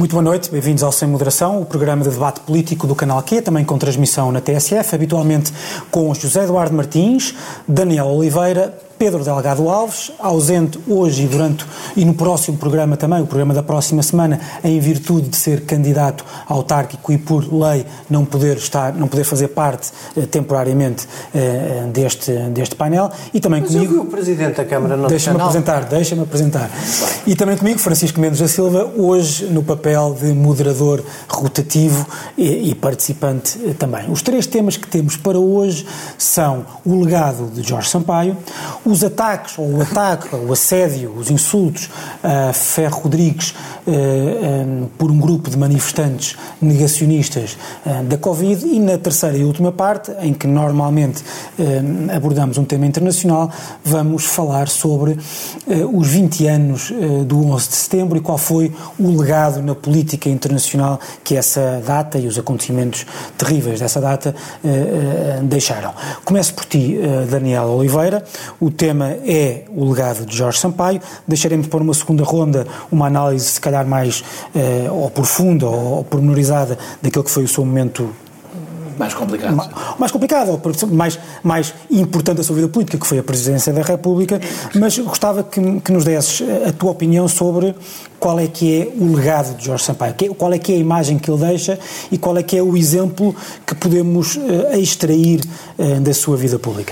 Muito boa noite, bem-vindos ao Sem Moderação, o programa de debate político do Canal Q, também com transmissão na TSF, habitualmente com José Eduardo Martins, Daniel Oliveira, Pedro Delgado Alves, ausente hoje e no próximo programa também, o programa da próxima semana, em virtude de ser candidato autárquico e por lei não poder fazer parte temporariamente deste painel. E também mas comigo... eu vi o Presidente da Câmara no Deixa-me apresentar. E também comigo, Francisco Mendes da Silva, hoje no papel de moderador rotativo e participante também. Os três temas que temos para hoje são o legado de Jorge Sampaio, os ataques, ou o ataque, o assédio, os insultos a Ferro Rodrigues por um grupo de manifestantes negacionistas da Covid, e na terceira e última parte, em que normalmente abordamos um tema internacional, vamos falar sobre os 20 anos do 11 de setembro e qual foi o legado na política internacional que essa data e os acontecimentos terríveis dessa data deixaram. Começo por ti, Daniel Oliveira. O tema é o legado de Jorge Sampaio. Deixaremos para uma segunda ronda uma análise se calhar mais ou profunda ou pormenorizada daquilo que foi o seu momento mais complicado, ou mais importante da sua vida política, que foi a Presidência da República, mas gostava que nos desses a tua opinião sobre qual é que é o legado de Jorge Sampaio, qual é que é a imagem que ele deixa e qual é que é o exemplo que podemos extrair da sua vida pública.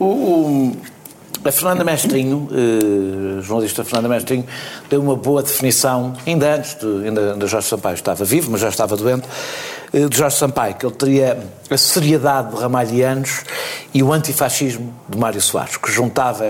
A Fernanda Mestrinho, jornalista Fernanda Mestrinho, deu uma boa definição, ainda antes de Jorge Sampaio estava vivo, mas já estava doente, de Jorge Sampaio, que ele teria a seriedade de Ramalhianos e o antifascismo de Mário Soares, que juntava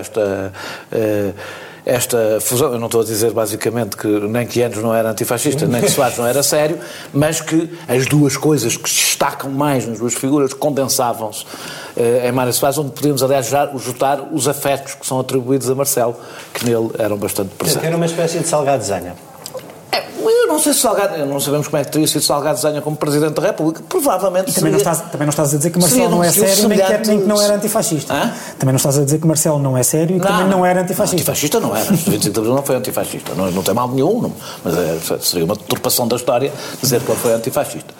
esta fusão. Eu não estou a dizer basicamente que nem que Enos não era antifascista, nem que Soares não era sério, mas que as duas coisas que se destacam mais nas duas figuras condensavam-se em Mário Soares, onde podemos, aliás, já juntar os afetos que são atribuídos a Marcelo, que nele eram bastante presentes. Era uma espécie de Salgado-Zanha. Eu não sei se Salgado, não sabemos como é que teria sido Salgado-Zanha como Presidente da República, provavelmente também não estás a dizer que Marcelo não é sério, nem que não era antifascista. Também não estás a dizer que Marcelo não é sério e que também não era antifascista. Antifascista não era, 25 de Abril não foi antifascista, não tem mal nenhum, mas seria uma deturpação da história dizer que ele foi antifascista.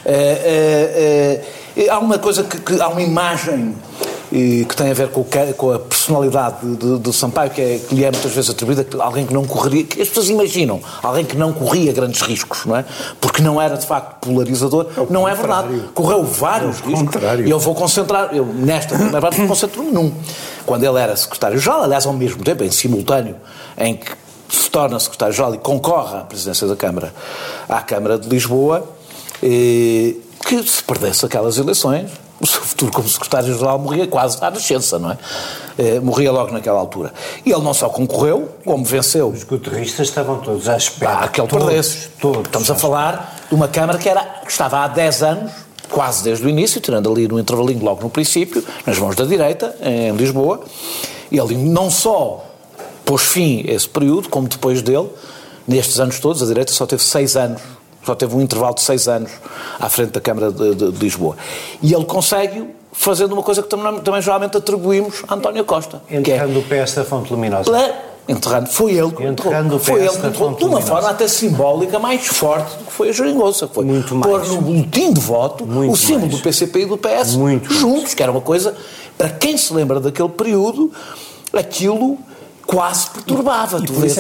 Há uma coisa há uma imagem que tem a ver com a personalidade de Sampaio, que lhe é muitas vezes atribuída, alguém que não correria, que as pessoas imaginam, alguém que não corria grandes riscos, não é? Porque não era de facto polarizador, não é verdade. Correu vários riscos, e eu vou concentrar, nesta primeira parte concentro-me num. Quando ele era secretário-geral, aliás ao mesmo tempo, em simultâneo, em que se torna secretário-geral e concorre à presidência da Câmara, à Câmara de Lisboa, que se perdesse aquelas eleições, o seu futuro como secretário-geral morria quase à nascença, não é? Morria logo naquela altura. E ele não só concorreu, como venceu. Os guterristas estavam todos à espera. Que ele perdesse. Estamos a falar de uma Câmara que estava há 10 anos, quase desde o início, tirando ali no intervalinho logo no princípio, nas mãos da direita, em Lisboa. E ele não só pôs fim a esse período, como depois dele, nestes anos todos, a direita só teve 6 anos. Só teve um intervalo de 6 anos à frente da Câmara de Lisboa. E ele consegue, fazendo uma coisa que também geralmente atribuímos a António Costa. Enterrando o PS da Fonte Luminosa. Foi ele que enterrou, de uma forma até simbólica mais forte do que foi a Geringonça. Foi pôr no boletim de voto o símbolo do PCP e do PS juntos, que era uma coisa, para quem se lembra daquele período, aquilo quase perturbava. E por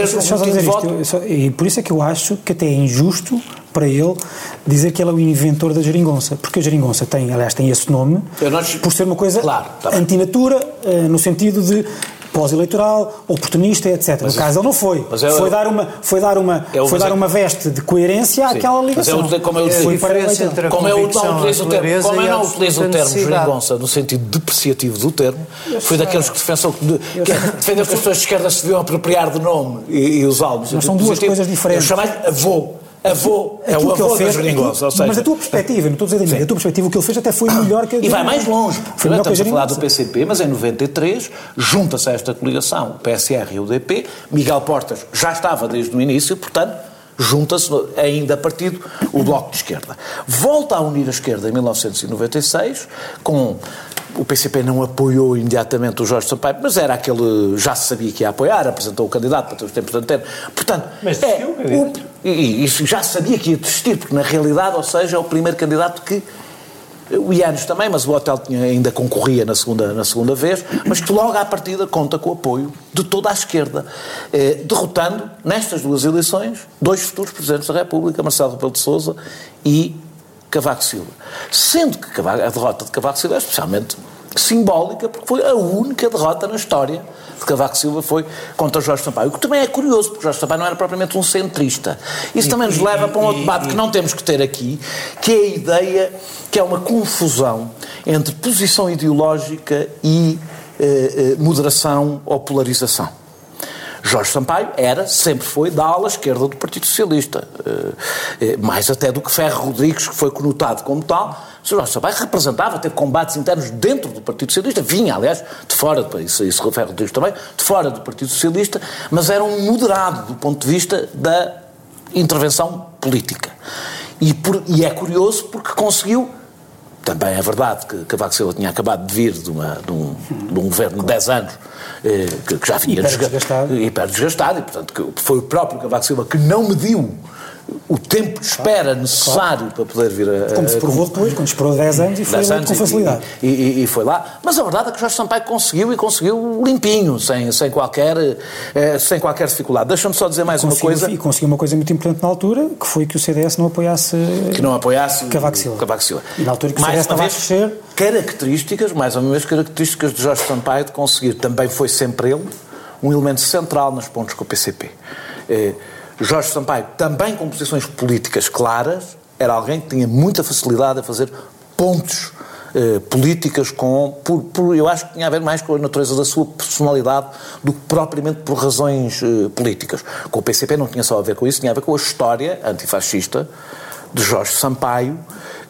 isso é que eu acho que até é injusto para ele dizer que ele é o inventor da Geringonça, porque a Geringonça tem esse nome por ser uma coisa antinatura, no sentido de pós-eleitoral, oportunista, etc. No caso, ele não foi. Foi dar uma veste de coerência àquela ligação. Como eu não utilizo o termo Geringonça no sentido depreciativo do termo, foi daqueles que defendeu que as pessoas de esquerda se deviam apropriar do nome e usá-lo. Mas são duas coisas diferentes. Eu chamei avô. É o avô da Geringonça. Mas a tua perspectiva, não estou a dizer a tua perspectiva, o que ele fez até foi melhor que a Geringonça. E vai mais longe. Estamos a falar do PCP, mas em 93 junta-se a esta coligação o PSR e o UDP. Miguel Portas já estava desde o início, portanto, junta-se ainda a partido o Bloco de Esquerda. Volta a unir a esquerda em 1996, o PCP não apoiou imediatamente o Jorge Sampaio, mas era aquele, já se sabia que ia apoiar, apresentou o candidato para ter os tempos de antena. Portanto, e já sabia que ia desistir, porque na realidade, ou seja, é o primeiro candidato que o Ianes também, mas o Hotel ainda concorria na segunda vez, mas que logo à partida conta com o apoio de toda a esquerda, derrotando nestas duas eleições 2 futuros Presidentes da República, Marcelo Rebelo de Sousa e Cavaco Silva. Sendo que a derrota de Cavaco Silva é especialmente simbólica, porque foi a única derrota na história de Cavaco Silva foi contra Jorge Sampaio. O que também é curioso, porque Jorge Sampaio não era propriamente um centrista. Isso também nos leva para um outro debate que não temos que ter aqui, que é a ideia que é uma confusão entre posição ideológica e moderação ou polarização. Jorge Sampaio sempre foi da ala esquerda do Partido Socialista, mais até do que Ferro Rodrigues, que foi conotado como tal. Jorge Sampaio representava, teve combates internos dentro do Partido Socialista, vinha, aliás, de fora, isso Ferro Rodrigues também, de fora do Partido Socialista, mas era um moderado do ponto de vista da intervenção política. E é curioso porque conseguiu. Também é verdade que Cavaco Silva tinha acabado de vir de um governo de 10 anos que já vinha hiper desgastado, e portanto que foi o próprio Cavaco Silva que não mediu o tempo de espera necessário para poder vir a... Como se provou depois, quando esperou 10 anos e foi lá com facilidade. E foi lá. Mas a verdade é que Jorge Sampaio conseguiu limpinho, sem qualquer dificuldade. Deixa-me só dizer mais uma coisa. E conseguiu uma coisa muito importante na altura, que foi que o CDS não apoiasse Cavaco Silva. E na altura que o CDS estava a crescer... Mais uma vez, características de Jorge Sampaio de conseguir, também foi sempre ele, um elemento central nas pontes com o PCP. Jorge Sampaio, também com posições políticas claras, era alguém que tinha muita facilidade a fazer pontes políticas eu acho que tinha a ver mais com a natureza da sua personalidade do que propriamente por razões políticas. Com o PCP não tinha só a ver com isso, tinha a ver com a história antifascista de Jorge Sampaio,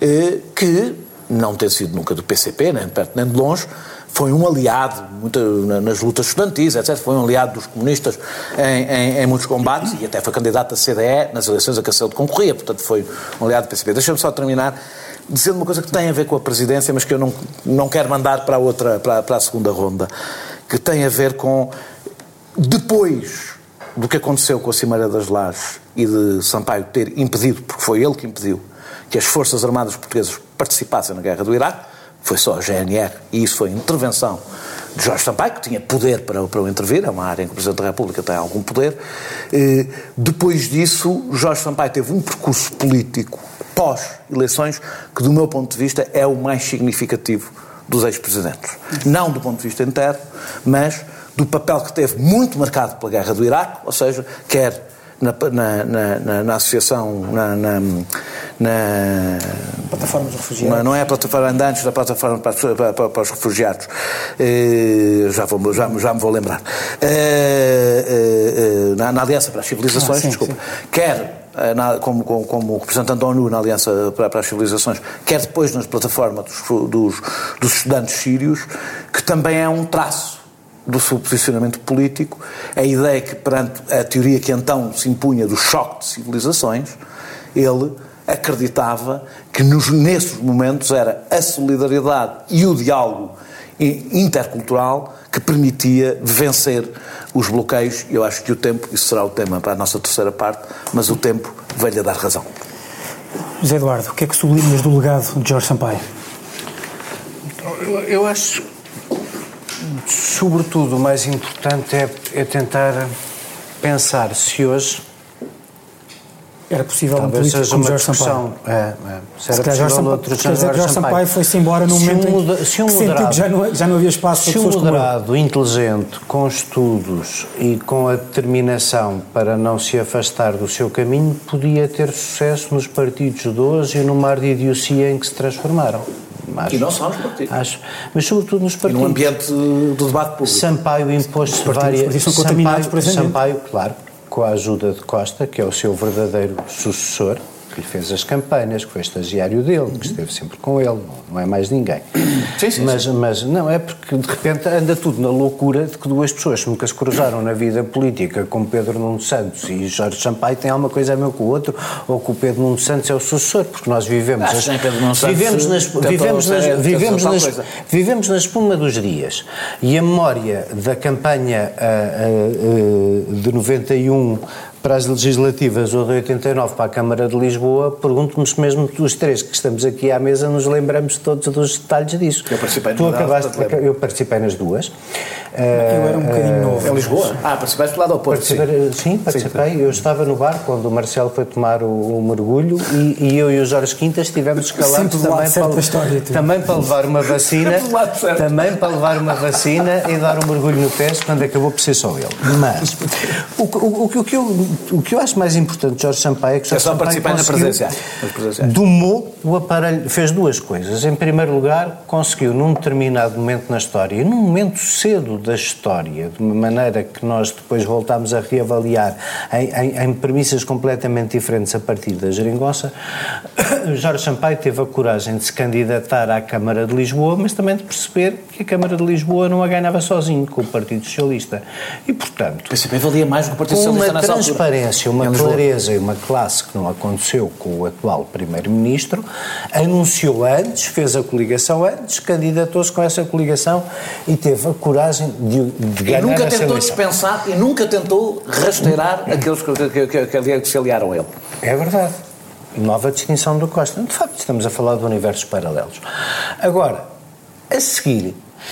que não tem sido nunca do PCP, nem de perto nem de longe, foi um aliado nas lutas estudantis, etc. Foi um aliado dos comunistas em muitos combates e até foi candidato da CDE nas eleições a que ele concorria, portanto foi um aliado do PCP. Deixa-me só terminar dizendo uma coisa que tem a ver com a presidência, mas que eu não quero mandar para a segunda ronda, que tem a ver com, depois do que aconteceu com a Cimeira das Lajes e de Sampaio ter impedido, porque foi ele que impediu, que as Forças Armadas Portuguesas participassem na guerra do Iraque, foi só a GNR, e isso foi intervenção de Jorge Sampaio, que tinha poder para o intervir, é uma área em que o Presidente da República tem algum poder. Depois disso, Jorge Sampaio teve um percurso político pós-eleições que, do meu ponto de vista, é o mais significativo dos ex-presidentes. Não do ponto de vista interno, mas do papel que teve muito marcado pela guerra do Iraque, ou seja, quer na associação, na plataforma dos refugiados. Não é a plataforma andantes da plataforma para os refugiados. Já me vou lembrar. Na Aliança para as Civilizações, desculpa. Sim. Quer como representante da ONU na Aliança para as Civilizações, quer depois nas plataformas dos estudantes sírios, que também é um traço do seu posicionamento político, a ideia que perante a teoria que então se impunha do choque de civilizações, ele acreditava que nesses momentos era a solidariedade e o diálogo intercultural que permitia vencer os bloqueios. Eu acho que o tempo, isso será o tema para a nossa terceira parte, mas o tempo vai-lhe dar razão. José Eduardo, o que é que sublinhas do legado de Jorge Sampaio? Eu acho, sobretudo, o mais importante é tentar pensar se hoje era possível um político como Jorge Sampaio. Se era possível outro Jorge Sampaio foi-se embora num momento em que sentiu que já não havia espaço para pessoas como ele. Se um moderado, inteligente, com estudos e com a determinação para não se afastar do seu caminho, podia ter sucesso nos partidos de hoje e no mar de idiocia em que se transformaram. E não só nos partidos. Mas sobretudo nos partidos. E no ambiente do debate público. Sampaio impôs-se várias... Sampaio, claro, com a ajuda de Costa, que é o seu verdadeiro sucessor, que lhe fez as campanhas, que foi estagiário dele, que esteve sempre com ele, não é mais ninguém. Sim. Mas não, é porque de repente anda tudo na loucura de que duas pessoas que nunca se cruzaram na vida política, como Pedro Nuno Santos e Jorge Sampaio, têm alguma coisa a ver com o outro, ou que o Pedro Nuno Santos é o sucessor, porque nós vivemos vivemos na espuma dos dias. E a memória da campanha de 91 para as legislativas ou de 89 para a Câmara de Lisboa, pergunto-me se mesmo os três que estamos aqui à mesa nos lembramos todos dos detalhes disso. Eu participei Eu participei nas duas. Eu era um bocadinho novo. Em Lisboa? Participaste do lado oposto. Sim, participei. Sim. Eu estava no bar quando o Marcelo foi tomar o mergulho e eu e o Jorge Quintas estivemos escalados também para levar uma vacina e dar um mergulho no pés quando acabou por ser só ele. Mas o que eu acho mais importante de Jorge Sampaio é que Jorge Sampaio domou o aparelho, fez duas coisas. Em primeiro lugar, conseguiu num determinado momento na história, num momento cedo da história, de uma maneira que nós depois voltámos a reavaliar em premissas completamente diferentes a partir da geringonça, Jorge Sampaio teve a coragem de se candidatar à Câmara de Lisboa, mas também de perceber que a Câmara de Lisboa não a ganhava sozinho com o Partido Socialista. E, portanto, o PCP valia mais do que o Partido Socialista nessa altura. Uma transparência, uma clareza e uma classe que não aconteceu com o atual Primeiro-Ministro, anunciou antes, fez a coligação antes, candidatou-se com essa coligação e teve a coragem de ganhar essa eleição. E nunca tentou dispensar e nunca tentou rasteirar aqueles que se aliaram a ele. É verdade. Nova distinção do Costa. De facto, estamos a falar de universos paralelos. Agora, a seguir,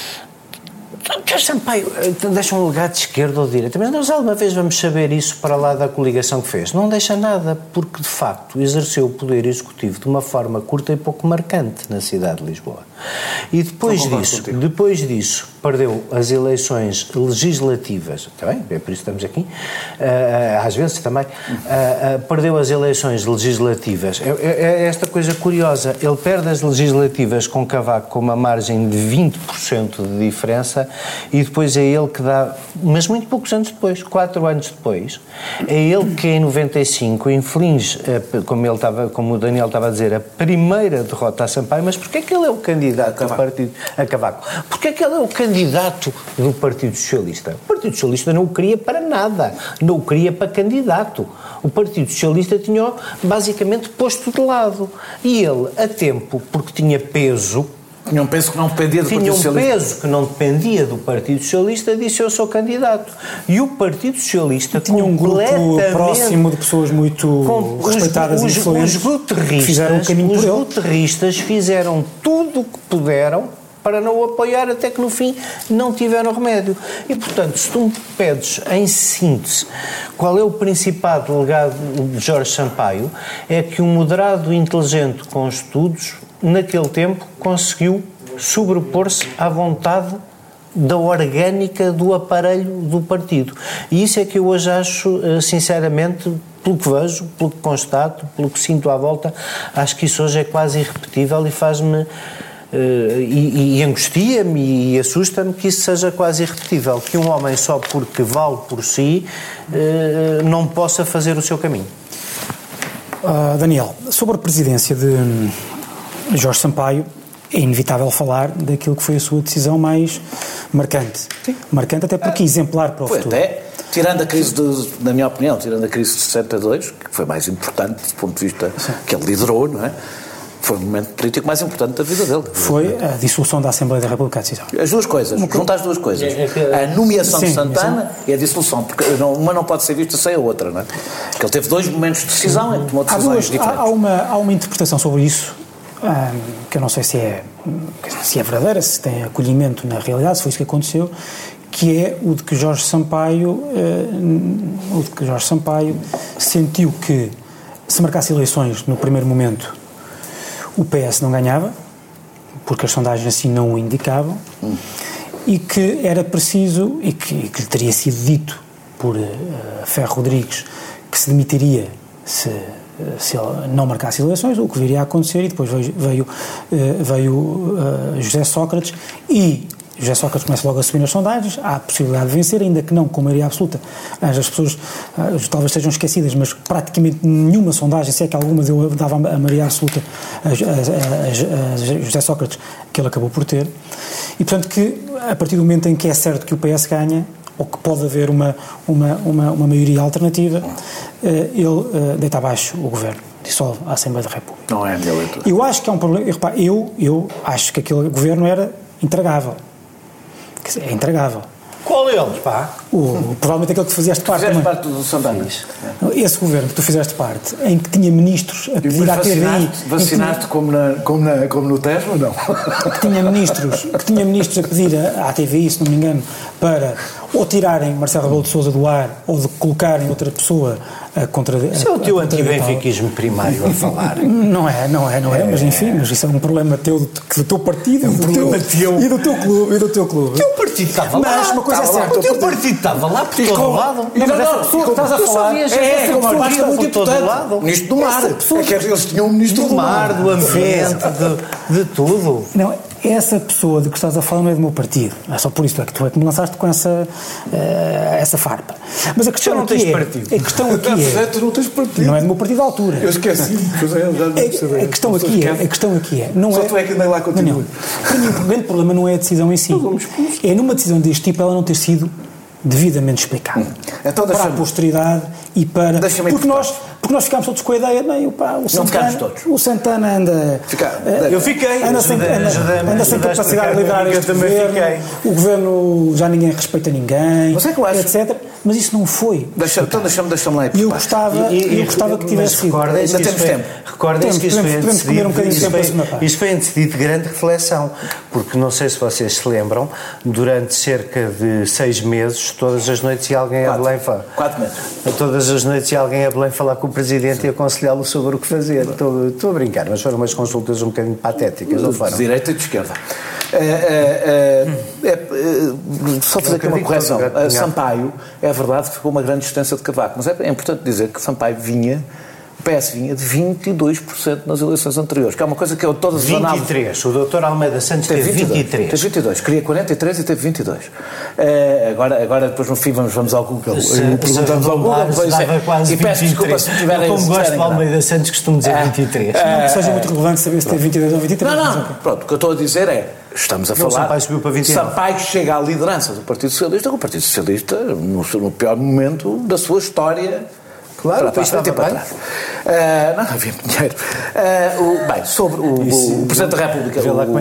Jorge Sampaio deixa um legado de esquerda ou de direita, mas nós alguma vez vamos saber isso para lá da coligação que fez? Não deixa nada, porque de facto exerceu o poder executivo de uma forma curta e pouco marcante na cidade de Lisboa. E depois disso perdeu as eleições legislativas, está bem? É por isso que estamos aqui, às vezes também, perdeu as eleições legislativas. É esta coisa curiosa, ele perde as legislativas com Cavaco com uma margem de 20% de diferença e depois é ele que dá, mas muito poucos anos depois, 4 anos depois, é ele que em 95 inflige, como o Daniel estava a dizer, a primeira derrota a Sampaio. Mas porquê é que ele é o candidato do partido a Cavaco? Porquê é que ele é o candidato do Partido Socialista? O Partido Socialista não o queria para nada, não o queria para candidato. O Partido Socialista tinha basicamente posto de lado. E ele, a tempo, porque tinha peso... Tinha um peso que não dependia do Partido Socialista. Tinha um peso que não dependia do Partido Socialista, disse eu sou candidato. E o Partido Socialista tinha um grupo próximo de pessoas muito respeitadas e influentes. Os guterristas fizeram tudo o que puderam para não o apoiar, até que no fim não tiveram remédio. E, portanto, se tu me pedes, em síntese, qual é o principal legado de Jorge Sampaio, é que um moderado inteligente com estudos, naquele tempo, conseguiu sobrepor-se à vontade da orgânica do aparelho do partido. E isso é que eu hoje acho, sinceramente, pelo que vejo, pelo que constato, pelo que sinto à volta, acho que isso hoje é quase irrepetível e faz-me... E angustia-me e assusta-me que isso seja quase irrepetível, que um homem só porque vale por si não possa fazer o seu caminho. Daniel, sobre a presidência de Jorge Sampaio, é inevitável falar daquilo que foi a sua decisão mais marcante. Sim. Marcante até porque exemplar para o futuro. Até, tirando a crise, na minha opinião, tirando a crise de 62, que foi mais importante do ponto de vista que ele liderou, não é? Foi o momento político mais importante da vida dele. Foi a dissolução da Assembleia da República, a decisão. As duas coisas, juntar as duas coisas. A nomeação de Santana e a dissolução, porque uma não pode ser vista sem a outra, não é? Porque ele teve 2 momentos de decisão e tomou decisões diferentes. Há uma interpretação sobre isso, que eu não sei se é verdadeira, se tem acolhimento na realidade, se foi isso que aconteceu, que é o de que Jorge Sampaio sentiu que se marcasse eleições no primeiro momento o PS não ganhava, porque as sondagens assim não o indicavam, e que era preciso, e que lhe teria sido dito por Ferro Rodrigues, que se demitiria se ele não marcasse eleições, o que viria a acontecer, e depois veio José Sócrates, e José Sócrates começa logo a subir nas sondagens, há a possibilidade de vencer, ainda que não com maioria absoluta. As pessoas talvez estejam esquecidas, mas praticamente nenhuma sondagem, se é que alguma dava a maioria absoluta a José Sócrates, que ele acabou por ter. E portanto que, a partir do momento em que é certo que o PS ganha, ou que pode haver uma maioria alternativa, ele deita abaixo o governo, dissolve a Assembleia da República. Não é a minha leitura. Eu acho que é um problema, eu acho que aquele governo era intragável. É intragável. Qual deles, pá? Provavelmente aquele que tu fizeste parte Fizeste também. parte do Santana. Esse governo que tu fizeste parte, em que tinha ministros a pedir à TVI... Vacinaste como no Tejo ou não? Que tinha ministros a pedir à TVI, se não me engano, para ou tirarem Marcelo Rebelo de Sousa do ar ou de colocarem outra pessoa contra... Isso é o teu anti-benfiquismo primário a falar. Não é, mas enfim, mas isso é um problema teu, do teu partido e do teu clube. O teu partido estava lá. Mas uma coisa é certa. O teu partido estava lá por todo lado. Não, mas essa pessoa que estás a falar... Como parte muito importante. Ministro do Mar. É que eles tinham um Ministro do Mar, do ambiente, de tudo. Não, essa pessoa de que estás a falar não é do meu partido. É só por isso que tu me lançaste com essa farpa. Mas a questão aqui é... A questão aqui é... Tu não tens partido. Não é do meu partido à altura. Eu esqueci. A questão aqui é... Só tu é que andei lá continua. Para mim, o grande problema não é a decisão em si. É numa decisão deste tipo ela não ter sido devidamente explicada. Então, para a posteridade e para... Porque nós ficámos todos com a ideia, bem, o Santana anda... Eu fiquei. Anda sem capacidade de liderar este governo. O governo já ninguém respeita ninguém, mas é que eu acho, etc. Mas isso não foi. Então deixa-me lá. E eu gostava que tivesse sido. Ainda temos tempo. Recordem-se que isto foi antecedido de grande reflexão, porque não sei se vocês se lembram, durante cerca de 6 meses, todas as noites ia alguém a Belém falar. 4 meses. Todas as noites ia alguém a Belém falar com o Presidente e aconselhá-lo sobre o que fazer. Estou a brincar, mas foram umas consultas um bocadinho patéticas, não foram? De direita e de esquerda. Só fazer aqui uma correção. Sampaio, é verdade que ficou uma grande distância de Cavaco, mas é importante dizer que Sampaio o PS vinha de 22% nas eleições anteriores, que é uma coisa que eu todas as 23, o Dr. Almeida Santos teve 23. Teve 22, queria 43 e teve 22. Agora depois no fim vamos ao Google. Perguntamos ao Google e peço desculpa se me tiverem... Como gosto de Almeida Santos costumo dizer 23. Não que seja muito relevante saber se teve 22 ou 23. Não. Pronto, o que eu estou a dizer é, estamos a falar... Sampaio subiu para 29. Sampaio chega à liderança do Partido Socialista, o Partido Socialista no pior momento da sua história... Claro, para trás. Não havia dinheiro. Sobre o Presidente da República,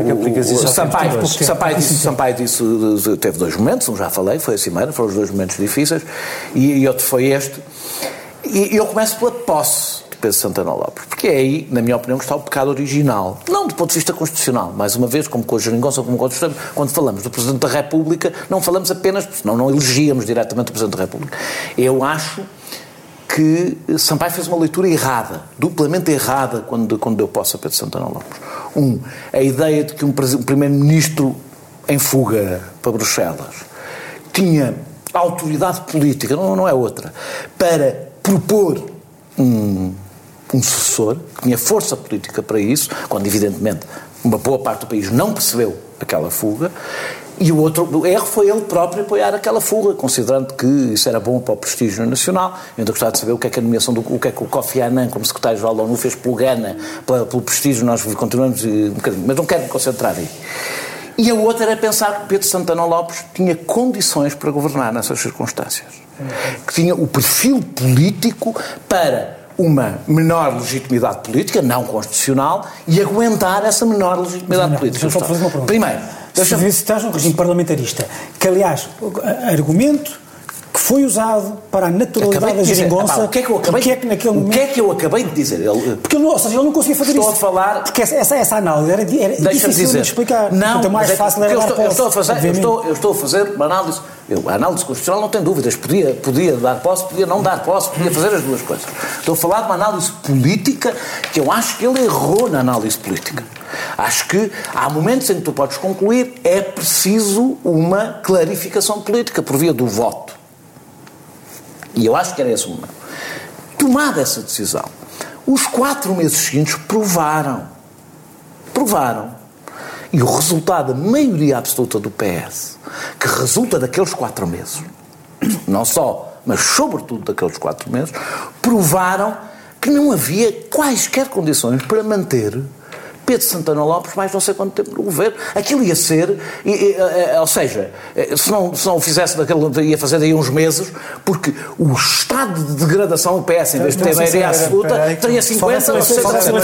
Sampaio disse, teve 2 momentos, já falei, foi a Cimeira, foram os 2 momentos difíceis, e outro foi este. E eu começo pela posse de Pedro Santana Lopes, porque é aí, na minha opinião, que está o pecado original. Não do ponto de vista constitucional, mais uma vez, como com a Geringonça, como com outros temas, quando falamos do Presidente da República, não falamos apenas, senão não elegíamos diretamente o Presidente da República. Eu acho que Sampaio fez uma leitura errada, duplamente errada, quando deu posse a Pedro Santana Lopes. A ideia de que um primeiro-ministro em fuga para Bruxelas tinha autoridade política, não é outra, para propor um sucessor, que tinha força política para isso, quando evidentemente uma boa parte do país não percebeu aquela fuga. E o erro foi ele próprio apoiar aquela fuga, considerando que isso era bom para o prestígio nacional. Eu ainda gostava de saber o que é que a nomeação o que é que o Kofi Annan, como secretário-geral da ONU, fez pelo Ghana, pelo prestígio. Nós continuamos um bocadinho, mas não quero me concentrar aí. E a outra era pensar que Pedro Santana Lopes tinha condições para governar nessas circunstâncias. Que tinha o perfil político para uma menor legitimidade política, não constitucional, e aguentar essa menor legitimidade política. Primeiro, se estás num regime parlamentarista, que aliás, argumento que foi usado para a naturalidade da Geringonça, o que é que eu acabei de dizer? Porque ele não conseguia fazer isso. Estou a falar... Porque essa análise era difícil de explicar. Não, então, mais fácil era dar posse. Eu estou a fazer uma análise... A análise constitucional não tem dúvidas. Podia dar posse, podia não dar posse, podia fazer as duas coisas. Estou a falar de uma análise política que eu acho que ele errou na análise política. Acho que há momentos em que tu podes concluir é preciso uma clarificação política por via do voto. E eu acho que era esse o momento. Tomada essa decisão, os 4 meses seguintes provaram. E o resultado da maioria absoluta do PS, que resulta daqueles 4 meses, não só, mas sobretudo daqueles 4 meses, provaram que não havia quaisquer condições para manter Pedro Santana Lopes mais não sei quanto tempo no governo. Aquilo ia ser, ou seja, se não o fizesse ia fazer daí uns meses, porque o estado de degradação do PS, em vez de ter maioria absoluta, teria 50 ou 60%.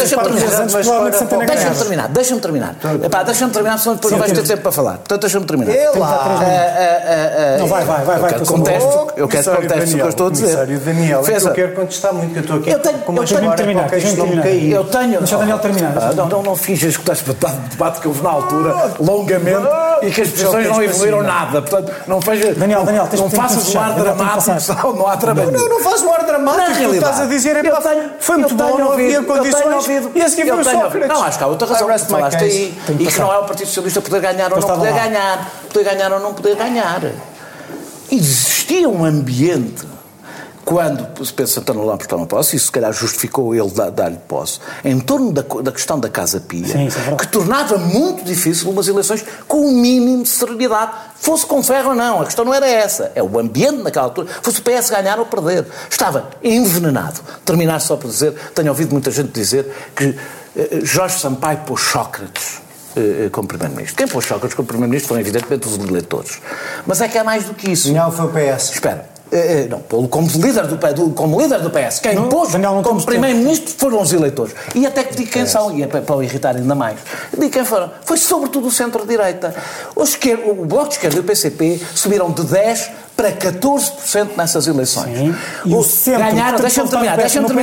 Deixa-me terminar, senão depois não vais ter tempo para falar. Portanto, deixa-me terminar. Não, vai. Eu quero contexto o que eu estou a dizer. Daniel, eu quero contestar muito, que eu estou aqui com uma história para isto não me cair. Deixa o Daniel terminar. Não finjas que estás para o debate que houve na altura, longamente, e que as posições não evoluíram nada. Portanto, não faças um ar dramático, não há trabalho. Não faz um ar dramático. Tu estás a dizer, foi muito bom, não havia condições. E a seguir foi o Sócrates. Não, acho que há outra razão que falaste aí, e que não é o Partido Socialista poder ganhar ou não poder ganhar. Poder ganhar ou não poder ganhar. Existia um ambiente, quando Pedro Santana Lopes toma posse, e se calhar justificou ele dar-lhe posse, em torno da questão da Casa Pia, que tornava muito difícil umas eleições com um mínimo de serenidade, fosse com ferro ou não. A questão não era essa. É o ambiente naquela altura, fosse o PS ganhar ou perder. Estava envenenado. Terminar só por dizer, tenho ouvido muita gente dizer que Jorge Sampaio pôs Sócrates como Primeiro-Ministro. Quem pôs Sócrates como Primeiro-Ministro foram evidentemente os eleitores. Mas é que é mais do que isso. Não, foi o PS. Espera. Não, como líder do PS. Quem pôs como Primeiro-Ministro foram os eleitores. E até que digo quem são, e é para o irritar ainda mais. Digo quem foram. Foi sobretudo o centro-direita. O Bloco de Esquerda e o PCP subiram de 10% para 14% nessas eleições. Sim. E o centro, ganharam, deixa-me terminar.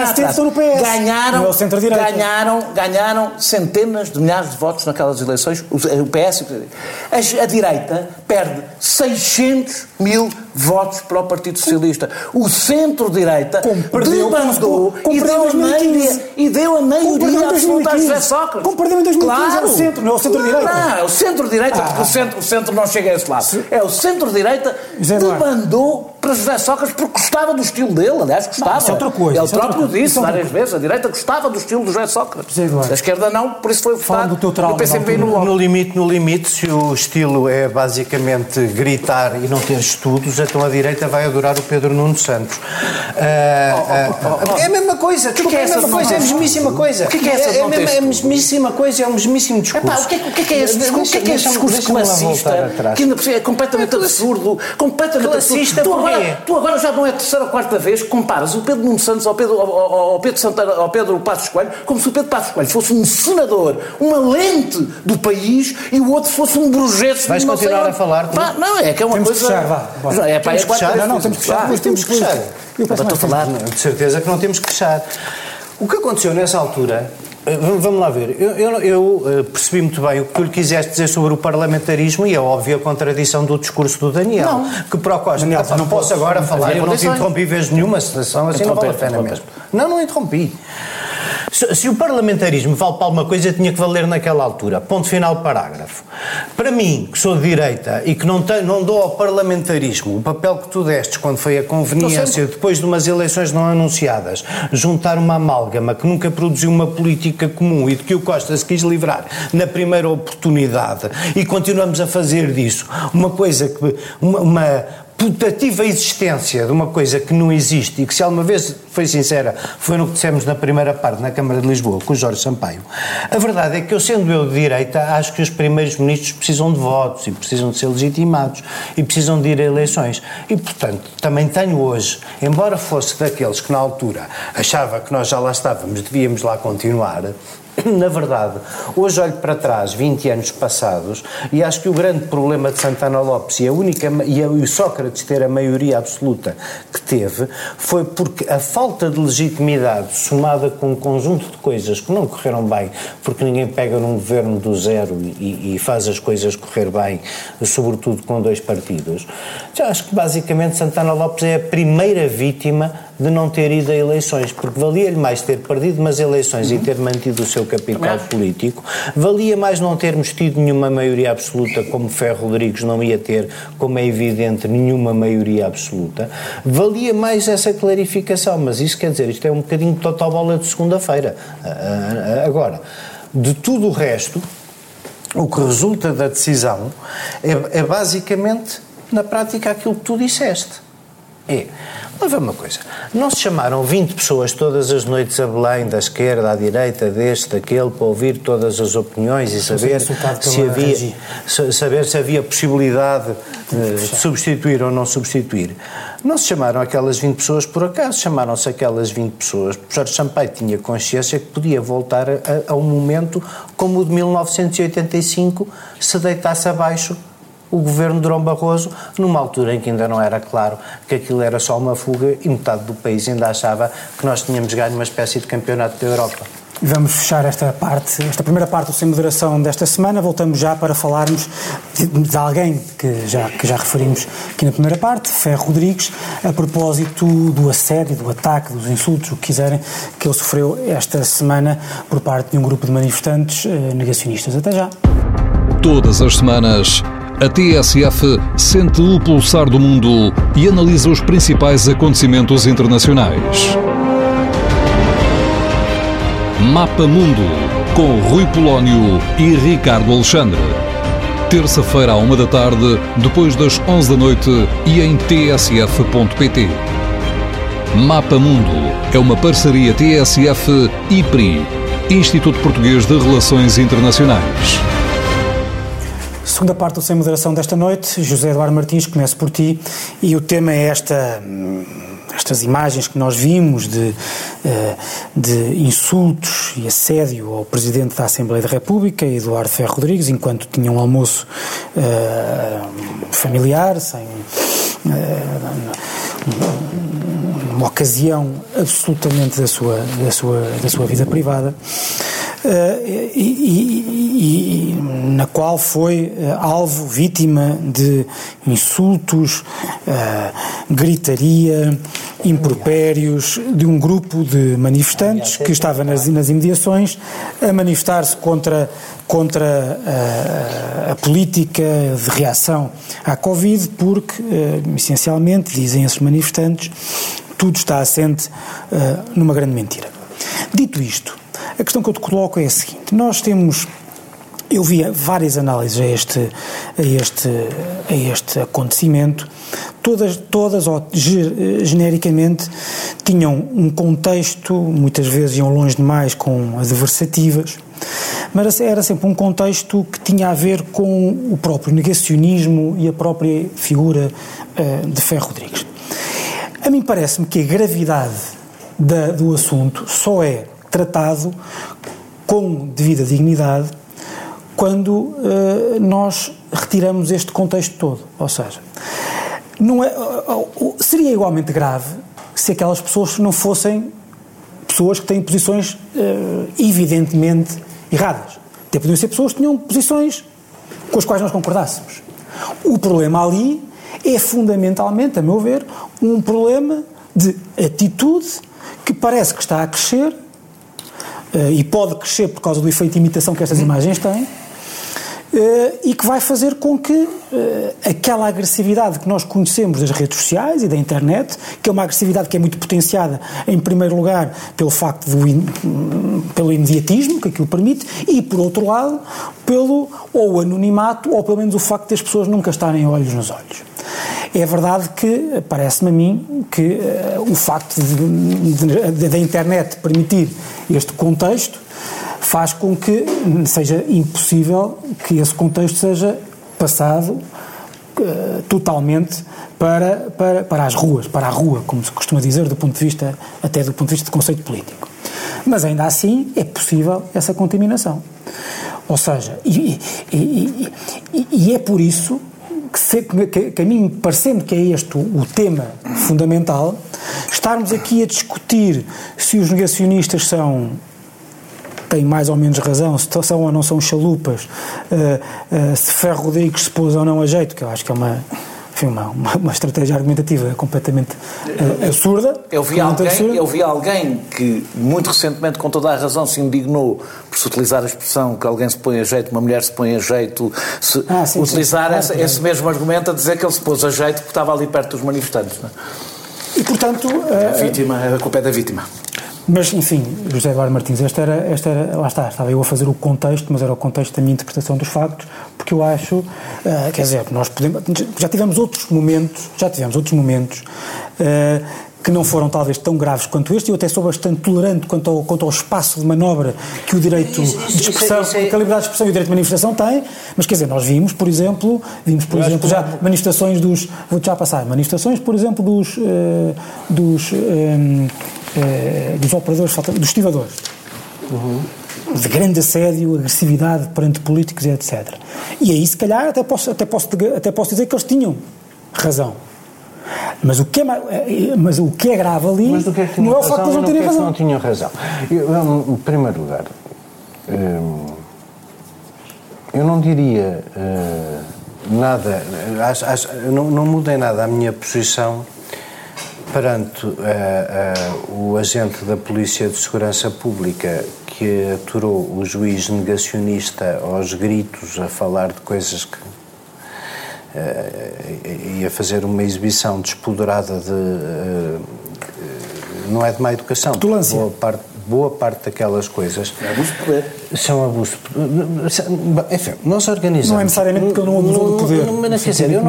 Ganharam centenas de milhares de votos naquelas eleições, o PS. A direita perde 600 mil votos para o Partido Socialista. O centro-direita debandou e deu a maioria absoluta a José Sócrates. Como perdeu em 2015, é o centro, não é o centro-direita. Não, é o centro-direita, porque o centro não chega a esse lado. É o centro-direita mandou para José Sócrates porque gostava do estilo dele, aliás, gostava. Isso é outra coisa. Ele próprio disse várias vezes, a direita gostava do estilo do José Sócrates. A esquerda não, por isso foi votado no PCP e no LOP. No limite, se o estilo é basicamente gritar e não ter estudos, então a direita vai adorar o Pedro Nuno Santos. É a mesma coisa, é a mesmíssima coisa. O que é essa? É a mesmíssima coisa, é o mesmíssimo discurso. O que é esse discurso? O que é esse discurso classista? Que ainda é completamente absurdo, completamente classista. Tu agora já não é a terceira ou quarta vez que comparas o Pedro Nuno Santos ao Pedro Passos Coelho, como se o Pedro Passos Coelho fosse um senador, uma lente do país, e o outro fosse um brujeto. Vais continuar a falar? Não, é que é uma temos coisa... Temos que fechar, Não, temos que fechar. Temos que fechar. Estou a falar, de certeza que não temos que fechar. O que aconteceu nessa altura... Vamos lá ver, eu percebi muito bem o que tu lhe quiseste dizer sobre o parlamentarismo e a óbvia contradição do discurso do Daniel. Não. Que para o Costa, Daniel, não posso agora falar, eu não te interrompi vez nenhuma, situação assim não vale a pena mesmo. Não interrompi. Se o parlamentarismo vale para alguma coisa, tinha que valer naquela altura. Ponto final, parágrafo. Para mim, que sou de direita e que não dou ao parlamentarismo o papel que tu destes quando foi a conveniência, depois de umas eleições não anunciadas, juntar uma amálgama que nunca produziu uma política comum e de que o Costa se quis livrar na primeira oportunidade, e continuamos a fazer disso uma coisa que... uma putativa existência de uma coisa que não existe e que, se alguma vez foi sincera, foi no que dissemos na primeira parte na Câmara de Lisboa com o Jorge Sampaio. A verdade é que eu, sendo eu de direita, acho que os primeiros ministros precisam de votos e precisam de ser legitimados e precisam de ir a eleições. E, portanto, também tenho hoje, embora fosse daqueles que na altura achava que nós já lá estávamos, devíamos lá continuar, na verdade, hoje olho para trás, 20 anos passados, e acho que o grande problema de Santana Lopes e o Sócrates ter a maioria absoluta que teve foi porque a falta de legitimidade, somada com um conjunto de coisas que não correram bem, porque ninguém pega num governo do zero e faz as coisas correr bem, sobretudo com dois partidos. Já acho que basicamente Santana Lopes é a primeira vítima de não ter ido a eleições, porque valia-lhe mais ter perdido umas eleições e ter mantido o seu capital político, valia mais não termos tido nenhuma maioria absoluta, como Ferro Rodrigues não ia ter, como é evidente, nenhuma maioria absoluta, valia mais essa clarificação, mas isso quer dizer, isto é um bocadinho de totobola de segunda-feira. Agora, de tudo o resto, o que resulta da decisão é basicamente, na prática, aquilo que tu disseste. Vamos ver uma coisa. Não se chamaram 20 pessoas todas as noites a Belém, da esquerda, à direita, deste, daquele, para ouvir todas as opiniões e saber se havia possibilidade de substituir ou não substituir. Não se chamaram aquelas 20 pessoas por acaso, chamaram-se aquelas 20 pessoas porque Jorge Sampaio tinha consciência que podia voltar a um momento como o de 1985, se deitasse abaixo o governo de Durão Barroso, numa altura em que ainda não era claro que aquilo era só uma fuga e metade do país ainda achava que nós tínhamos ganho uma espécie de campeonato da Europa. Vamos fechar esta primeira parte do Sem Moderação desta semana. Voltamos já para falarmos de alguém que já referimos aqui na primeira parte, Ferro Rodrigues, a propósito do assédio, do ataque, dos insultos, o que quiserem, que ele sofreu esta semana por parte de um grupo de manifestantes negacionistas. Até já. Todas as semanas, a TSF sente o pulsar do mundo e analisa os principais acontecimentos internacionais. Mapa Mundo, com Rui Polónio e Ricardo Alexandre. Terça-feira à 13h, depois das 11h e em tsf.pt. Mapa Mundo é uma parceria TSF-IPRI, Instituto Português de Relações Internacionais. Segunda parte do Sem Moderação desta noite. José Eduardo Martins, começo por ti, e o tema é estas imagens que nós vimos de insultos e assédio ao Presidente da Assembleia da República, Eduardo Ferro Rodrigues, enquanto tinha um almoço familiar, uma ocasião absolutamente da sua vida privada, e na qual foi alvo, vítima de insultos, gritaria, impropérios de um grupo de manifestantes que estava nas imediações a manifestar-se contra a política de reação à Covid, porque, essencialmente, dizem esses manifestantes, tudo está assente numa grande mentira. Dito isto, a questão que eu te coloco é a seguinte: eu vi várias análises a este acontecimento, todas genericamente tinham um contexto, muitas vezes iam longe demais com adversativas, mas era sempre um contexto que tinha a ver com o próprio negacionismo e a própria figura de Ferro Rodrigues. A mim parece-me que a gravidade do assunto só é tratado com devida dignidade quando nós retiramos este contexto todo. Ou seja, seria igualmente grave se aquelas pessoas não fossem pessoas que têm posições evidentemente erradas. Até podiam ser pessoas que tinham posições com as quais nós concordássemos. O problema ali é fundamentalmente, a meu ver, um problema de atitude que parece que está a crescer, e pode crescer por causa do efeito de imitação que estas imagens têm, e que vai fazer com que aquela agressividade que nós conhecemos das redes sociais e da internet, que é uma agressividade que é muito potenciada, em primeiro lugar, pelo facto pelo imediatismo que aquilo permite, e, por outro lado, pelo ou anonimato, ou pelo menos o facto de as pessoas nunca estarem olhos nos olhos. É verdade que, parece-me a mim, que o facto da internet permitir este contexto faz com que seja impossível que esse contexto seja passado totalmente para as ruas, para a rua, como se costuma dizer, até do ponto de vista de conceito político. Mas ainda assim é possível essa contaminação. Ou seja, e é por isso que a mim, parecendo que é este o tema fundamental, estarmos aqui a discutir se os negacionistas têm mais ou menos razão, se são ou não são chalupas, se Ferro Rodrigues se pôs ou não a jeito, que eu acho que é uma estratégia argumentativa completamente absurda. Eu vi alguém que, muito recentemente, com toda a razão, se indignou por se utilizar a expressão que alguém se põe a jeito, uma mulher se põe a jeito, esse mesmo argumento a dizer que ele se pôs a jeito porque estava ali perto dos manifestantes. Não é? E, portanto... A culpa é da vítima. Mas, enfim, José Eduardo Martins, esta era, lá estava eu a fazer o contexto, mas era o contexto da minha interpretação dos factos, porque eu acho, que não foram talvez tão graves quanto este. Eu até sou bastante tolerante quanto ao espaço de manobra que o direito de expressão, que a liberdade de expressão e o direito de manifestação têm, mas quer dizer, nós vimos, por exemplo já manifestações vou-te já passar, manifestações, por exemplo, dos operadores, dos estivadores. De grande assédio, agressividade perante políticos e etc. E aí, se calhar, até posso dizer que eles tinham razão. Mas o que é grave ali não é o facto de eles não terem razão. Não tinham razão. Em primeiro lugar, eu não diria nada, não mudei nada a minha posição perante o agente da Polícia de Segurança Pública que aturou o juiz negacionista aos gritos a falar de coisas que ia fazer uma exibição despoderada não é de má educação. Boa parte daquelas coisas abuso de poder. São abuso de poder. Enfim, nós organizamos. Não é necessariamente porque ele não abusou do poder. Mas quer dizer, eu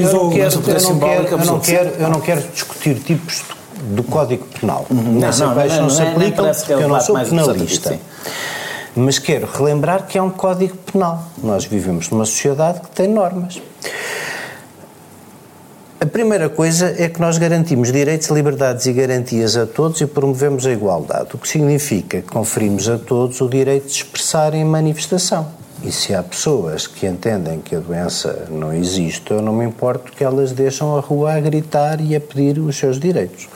não quero discutir tipos do Código Penal. Nessa parte não se aplicam, porque eu não sou penalista. Mas quero relembrar que é um Código Penal. Nós vivemos numa sociedade que tem normas. A primeira coisa é que nós garantimos direitos, liberdades e garantias a todos e promovemos a igualdade, o que significa que conferimos a todos o direito de expressar em manifestação. E se há pessoas que entendem que a doença não existe, eu não me importo que elas deixam a rua a gritar e a pedir os seus direitos.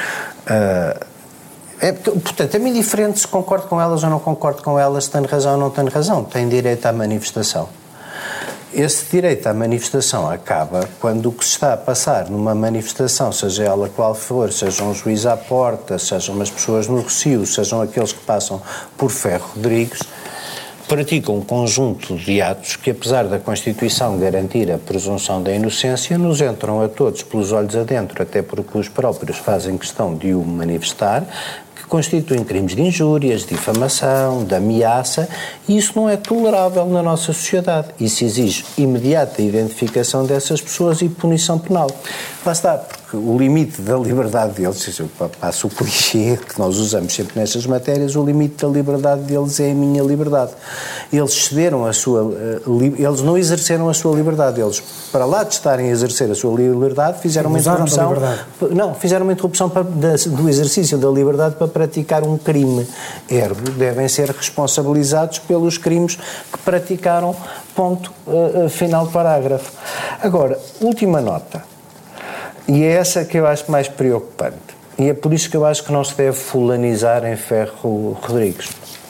Portanto, é-me indiferente se concordo com elas ou não concordo com elas, se tenho razão ou não tenho razão, têm direito à manifestação. Esse direito à manifestação acaba quando o que se está a passar numa manifestação, seja ela qual for, seja um juiz à porta, sejam umas pessoas no Rossio, sejam aqueles que passam por Ferro Rodrigues, praticam um conjunto de atos que, apesar da Constituição garantir a presunção da inocência, nos entram a todos pelos olhos adentro, até porque os próprios fazem questão de o manifestar, que constituem crimes de injúrias, de difamação, de ameaça, e isso não é tolerável na nossa sociedade. Isso exige imediata identificação dessas pessoas e punição penal. Lá está, porque o limite da liberdade deles, eu passo o clichê que nós usamos sempre nestas matérias, o limite da liberdade deles é a minha liberdade. Eles cederam eles não exerceram a sua liberdade, eles, para lá de estarem a exercer a sua liberdade, fizeram uma interrupção. Fizeram uma interrupção do exercício da liberdade para praticar um crime. Ergo, devem ser responsabilizados pelos crimes que praticaram. Ponto final parágrafo. Agora, última nota. E é essa que eu acho mais preocupante. E é por isso que eu acho que não se deve fulanizar em Ferro Rodrigues.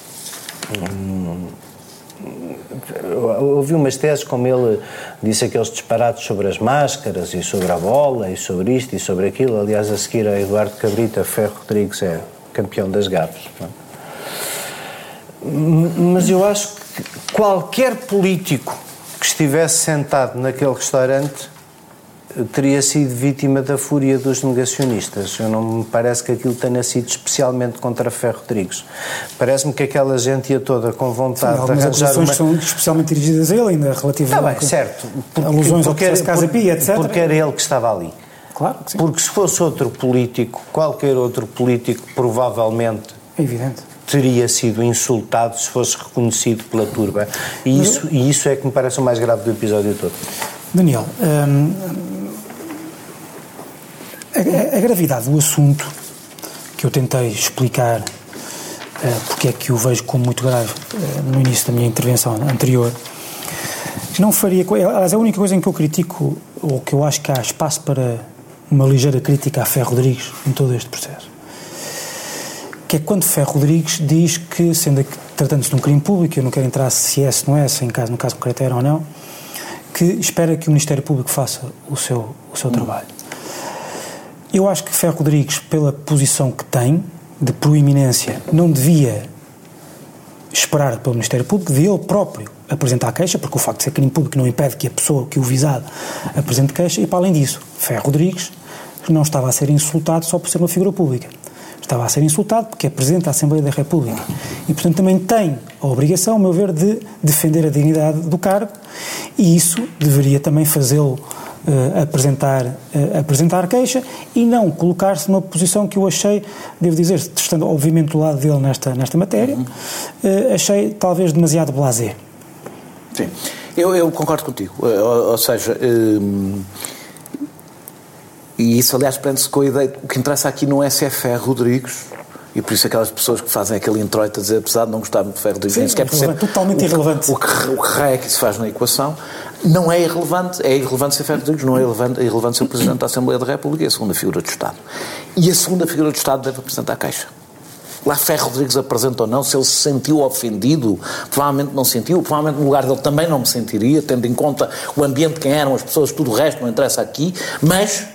Ouvi umas teses, como ele disse aqueles disparates sobre as máscaras e sobre a bola e sobre isto e sobre aquilo. Aliás, a seguir a Eduardo Cabrita, Ferro Rodrigues é campeão das gafes. Mas eu acho que qualquer político que estivesse sentado naquele restaurante teria sido vítima da fúria dos negacionistas. Eu não me parece que aquilo tenha sido especialmente contra Ferro Rodrigues. Parece-me que aquela gente ia toda com vontade de arranjar acusações são especialmente dirigidas a ele, ainda relativamente. Está bem, certo. Alusões ao processo Casa Pia, etc. Porque era ele que estava ali. Claro que sim. Porque se fosse outro político, qualquer outro político, provavelmente... É evidente. Teria sido insultado se fosse reconhecido pela turba. E isso é que me parece o mais grave do episódio todo. Daniel, a gravidade do assunto que eu tentei explicar porque é que o vejo como muito grave no início da minha intervenção anterior, não faria... Aliás, a única coisa em que eu critico, ou que eu acho que há espaço para uma ligeira crítica a Ferro Rodrigues em todo este processo, que é quando Ferro Rodrigues diz que, tratando-se de um crime público, eu não quero entrar se é, se não é, se no caso concreto era ou não, que espera que o Ministério Público faça o seu trabalho. Eu acho que Ferro Rodrigues, pela posição que tem, de proeminência, não devia esperar pelo Ministério Público, de ele próprio apresentar a queixa, porque o facto de ser crime público não impede que a pessoa, que o visado, apresente queixa, e para além disso, Ferro Rodrigues não estava a ser insultado só por ser uma figura pública. Estava a ser insultado porque é Presidente da Assembleia da República. E, portanto, também tem a obrigação, a meu ver, de defender a dignidade do cargo, e isso deveria também fazê-lo apresentar queixa e não colocar-se numa posição que eu achei, devo dizer, estando obviamente do lado dele nesta matéria, achei talvez demasiado blasé. Sim, eu concordo contigo, ou seja, e isso aliás prende-se com a ideia, o que interessa aqui não é se é Ferro Rodrigues, e por isso aquelas pessoas que fazem aquele introito a dizer, apesar de não gostar muito de Ferro Rodrigues, nem sequer percebe totalmente irrelevante. O que raio é que se faz na equação, não é irrelevante, é irrelevante ser Ferro Rodrigues, não é irrelevante ser o Presidente da Assembleia da República, é a segunda figura do Estado. E a segunda figura do Estado deve apresentar a queixa. Lá Ferro Rodrigues apresenta ou não, se ele se sentiu ofendido, provavelmente não sentiu, provavelmente no lugar dele também não me sentiria, tendo em conta o ambiente, quem eram as pessoas, tudo o resto não interessa aqui, mas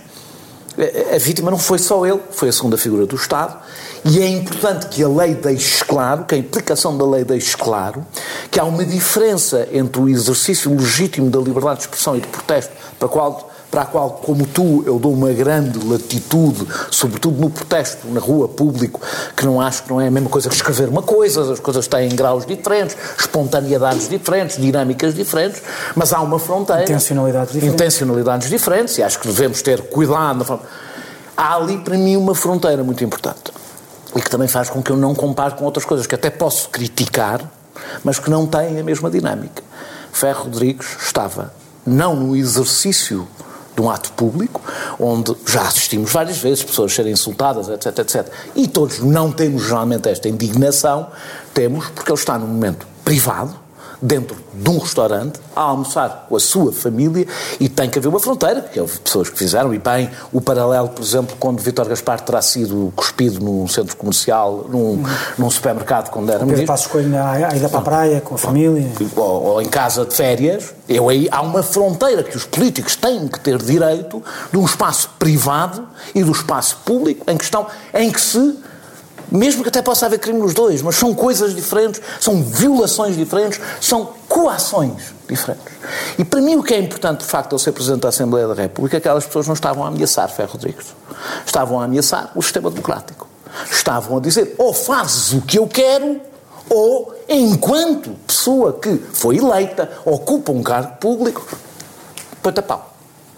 a vítima não foi só ele, foi a segunda figura do Estado, e é importante que a lei deixe claro, que a implicação da lei deixe claro, que há uma diferença entre o exercício legítimo da liberdade de expressão e de protesto, para a qual, como tu, eu dou uma grande latitude, sobretudo no protesto, na rua, público, que não acho que não é a mesma coisa que escrever uma coisa, as coisas têm graus diferentes, espontaneidades diferentes, dinâmicas diferentes, mas há uma fronteira. Intencionalidades diferentes, e acho que devemos ter cuidado. Há ali, para mim, uma fronteira muito importante, e que também faz com que eu não compare com outras coisas, que até posso criticar, mas que não têm a mesma dinâmica. Ferro Rodrigues estava, não no exercício de um ato público, onde já assistimos várias vezes pessoas serem insultadas, etc, etc. E todos não temos geralmente esta indignação, temos porque ele está num momento privado, dentro de um restaurante, a almoçar com a sua família, e tem que haver uma fronteira, porque houve pessoas que fizeram, e bem, o paralelo, por exemplo, quando Vítor Gaspar terá sido cuspido num centro comercial, num supermercado, quando era ministro. Passo Coelho a ida para a praia, com a família. Ou em casa de férias, aí há uma fronteira que os políticos têm que ter direito de um espaço privado e do espaço público em que se, mesmo que até possa haver crime nos dois, mas são coisas diferentes, são violações diferentes, são coações diferentes. E para mim o que é importante, de facto, ele ser Presidente da Assembleia da República, é que aquelas pessoas não estavam a ameaçar Ferro Rodrigues. Estavam a ameaçar o sistema democrático. Estavam a dizer, ou fazes o que eu quero, ou, enquanto pessoa que foi eleita, ocupa um cargo público, põe-te a pau.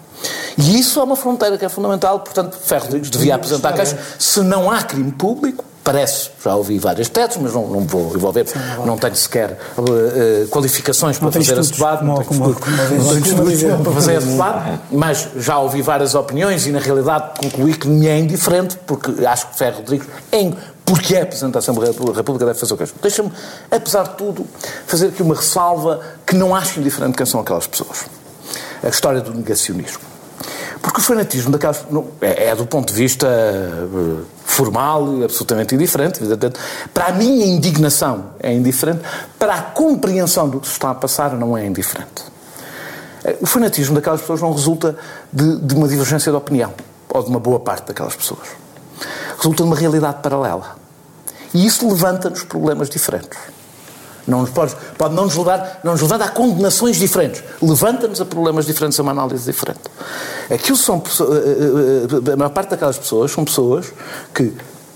E isso é uma fronteira que é fundamental, portanto, Ferro Rodrigues devia apresentar queixa. Se não há crime público, parece, já ouvi várias teses, mas não vou envolver, não tenho sequer qualificações para fazer esse debate, não tenho para fazer esse debate, mas já ouvi várias opiniões e, na realidade, concluí que me é indiferente, porque acho que Ferro Rodrigues, porque é Presidente da Assembleia da República, deve fazer o queixa. Deixa-me, apesar de tudo, fazer aqui uma ressalva que não acho indiferente quem são aquelas pessoas. A história do negacionismo. Porque o fanatismo daquelas é do ponto de vista formal absolutamente indiferente. Para a minha indignação é indiferente, para a compreensão do que se está a passar não é indiferente. O fanatismo daquelas pessoas não resulta de uma divergência de opinião, ou de uma boa parte daquelas pessoas. Resulta de uma realidade paralela. E isso levanta-nos problemas diferentes. Não nos pode não nos levar a condenações diferentes. Levanta-nos a problemas diferentes, a uma análise diferente. Aquilo são a maior parte daquelas pessoas são pessoas que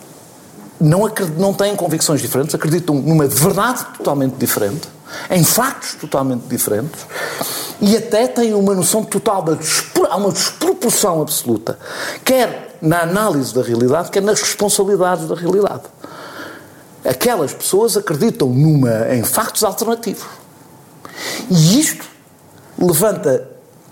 não têm convicções diferentes, acreditam numa verdade totalmente diferente, em factos totalmente diferentes, e até têm uma noção total há uma desproporção absoluta, quer na análise da realidade, quer nas responsabilidades da realidade. Aquelas pessoas acreditam em factos alternativos. E isto levanta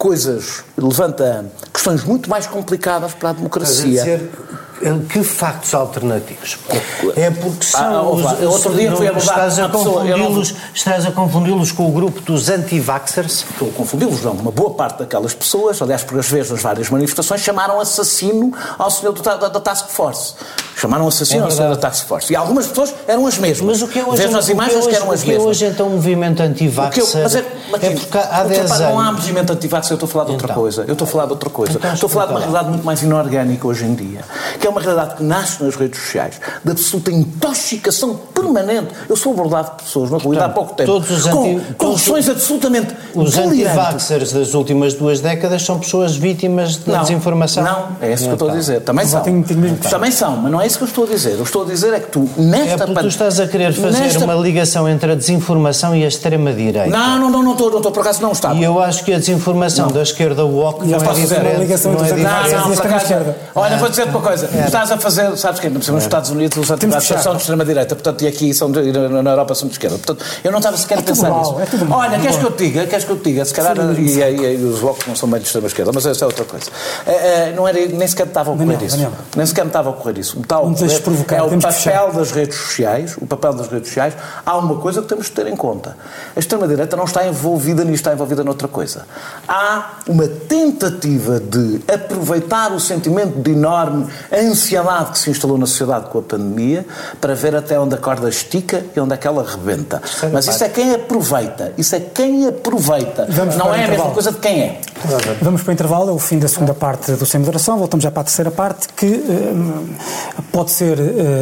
questões muito mais complicadas para a democracia. Quer dizer, que factos alternativos? É porque são... outro dia fui abordado estás a confundi-los com o grupo dos anti-vaxxers? Estou a confundi-los, não. Uma boa parte daquelas pessoas, aliás, por vezes nas várias manifestações, chamaram assassino ao senhor da Task Force. Chamaram assassino ao senhor da Task Force. E algumas pessoas eram as mesmas. Mas o que é hoje... Vejo nas imagens que eram as mesmas. Hoje, então, o movimento anti-vaxxer... porque há 10 anos... Não há movimento anti-vaxxer, eu estou a falar de outra coisa. Estou a falar de uma realidade muito mais inorgânica hoje em dia. Que é uma realidade que nasce nas redes sociais, de absoluta intoxicação permanente. Eu sou abordado por pessoas na rua há pouco tempo, com questões absolutamente os anti-vaxxers das últimas 2 décadas são pessoas vítimas da desinformação. Não, é isso que eu estou a dizer. Também são. Também são, mas não é isso que eu estou a dizer. Eu estou a dizer é que tu, nesta... É porque tu estás a querer fazer uma ligação entre a desinformação e a extrema-direita. Não estou, por acaso não estava. E eu acho que a desinformação da esquerda woke não é diferente. Olha, vou dizer-te uma coisa. Estás a fazer, sabes que nos Estados Unidos os antivaxxers são de extrema-direita, portanto, e aqui na Europa são de esquerda. Portanto, eu não estava sequer a pensar nisso. Olha, queres que eu te diga? Se calhar, e os woke não são bem de extrema-esquerda, mas essa é outra coisa. Nem sequer me estava a ocorrer isso. Nem sequer me estava a ocorrer isso. É o papel das redes sociais. O papel das redes sociais. Há uma coisa que temos de ter em conta. A extrema-direita não está envolvida nisto, está envolvida noutra coisa. Há uma tentativa de aproveitar o sentimento de enorme ansiedade que se instalou na sociedade com a pandemia para ver até onde a corda estica e onde é que ela rebenta. Mas isso é quem aproveita. Isso é quem aproveita. Não é a mesma coisa de quem é. Vamos para o intervalo, é o fim da segunda parte do Sem Moderação. Voltamos já para a terceira parte, que pode ser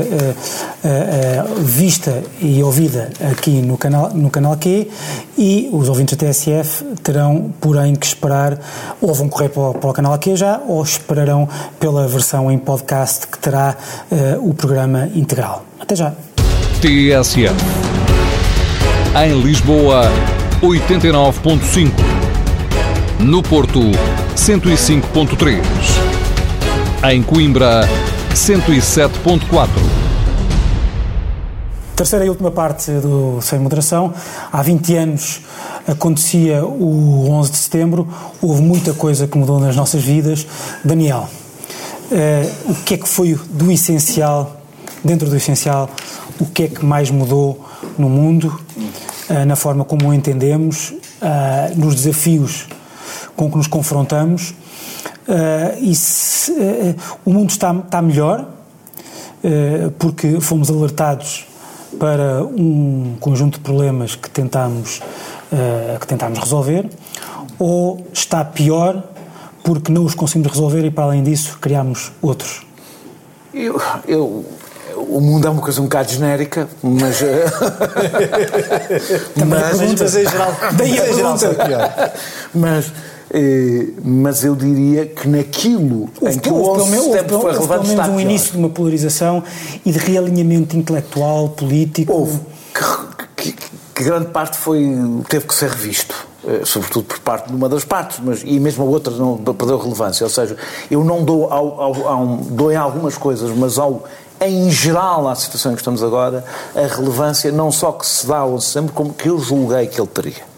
vista e ouvida aqui no canal Q, e os ouvintes da TSF terão, porém, que esperar, ou vão correr para o canal Q já, ou esperarão pela versão em podcast que terá o programa integral. Até já. TSF. Em Lisboa, 89.5. No Porto, 105.3. Em Coimbra, 107.4. Terceira e última parte do Sem Moderação. Há 20 anos acontecia o 11 de setembro, houve muita coisa que mudou nas nossas vidas. Daniel, o que é que foi do essencial, dentro do essencial, o que é que mais mudou no mundo, na forma como o entendemos, nos desafios com que nos confrontamos, o mundo está melhor, porque fomos alertados para um conjunto de problemas que tentámos resolver, ou está pior porque não os conseguimos resolver e, para além disso, criámos outros? O mundo é uma coisa um bocado genérica, mas... mas em geral... Daí a pergunta. Mas eu diria que naquilo em que o 11 de setembro foi relevante, pelo menos um início de uma polarização e de realinhamento intelectual, político. Houve. Que grande parte teve que ser revisto, sobretudo por parte de uma das partes, e mesmo a outra não perdeu relevância. Ou seja, eu não dou em algumas coisas, mas em geral, à situação em que estamos agora, a relevância não só que se dá ao 11 de setembro, como que eu julguei que ele teria.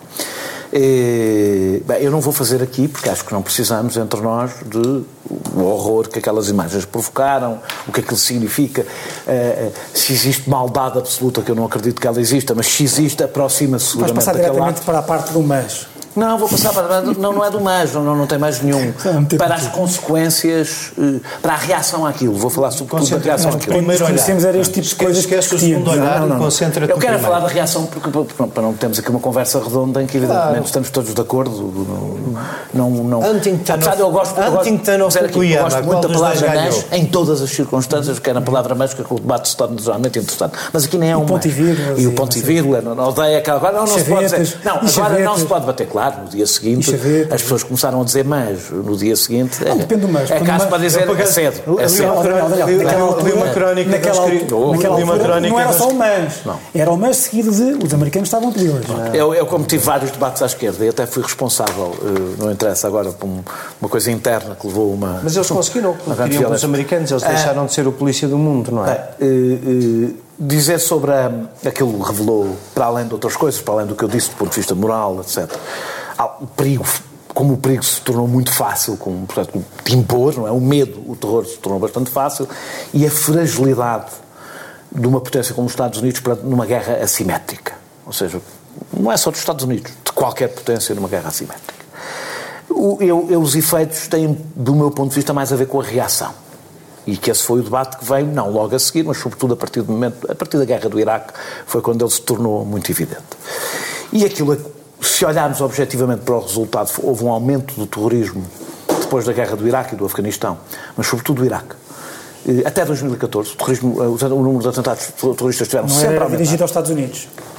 Eu não vou fazer aqui, porque acho que não precisamos entre nós do horror que aquelas imagens provocaram, o que aquilo significa, se existe maldade absoluta, que eu não acredito que ela exista, mas se existe, aproxima-se seguramente daquele lado. Vais passar diretamente para a parte do mas. Não, vou passar para... Não é do mais, não tem mais nenhum. Para as consequêncies, para a reação àquilo. Vou falar sobretudo da reação àquilo. Primeiro conhecemos era este tipo de coisas que esquece o segundo olhar e concentra-te. Eu quero falar da reação porque para não termos aqui uma conversa redonda em que evidentemente estamos todos de acordo. Apesar de eu gosto muito da palavra mas em todas as circunstâncias, quero a palavra mas porque o debate se torna geralmente interessante. Mas aqui nem é um ponto e vírgula. E o ponto e vírgula, não odeia aquela... Agora não se pode dizer... Não, agora não se pode bater. Claro, no dia seguinte as pessoas começaram a dizer mas, no dia seguinte depende do mas. É caso para dizer é cedo. Li uma crónica não era só o mas, era o mas seguido de os americanos estavam a pedi-las. Eu como tive vários debates à esquerda e até fui responsável, não interessa agora, por uma coisa interna que levou uma... Mas eles conseguiram, queriam os americanos, eles deixaram de ser o polícia do mundo, não é? Dizer sobre aquilo revelou, para além de outras coisas, para além do que eu disse do ponto de vista moral, etc., o perigo, como o perigo se tornou muito fácil, portanto, de impor, não é? O medo, o terror se tornou bastante fácil, e a fragilidade de uma potência como os Estados Unidos numa guerra assimétrica. Ou seja, não é só dos Estados Unidos, de qualquer potência numa guerra assimétrica. Os efeitos têm, do meu ponto de vista, mais a ver com a reação. E que esse foi o debate que veio, não logo a seguir, mas sobretudo a partir da guerra do Iraque, foi quando ele se tornou muito evidente. E aquilo, se olharmos objetivamente para o resultado, houve um aumento do terrorismo depois da guerra do Iraque e do Afeganistão, mas sobretudo do Iraque. Até 2014, o número de atentados terroristas estiveram sempre a aumentar. Não era dirigido aos Estados Unidos?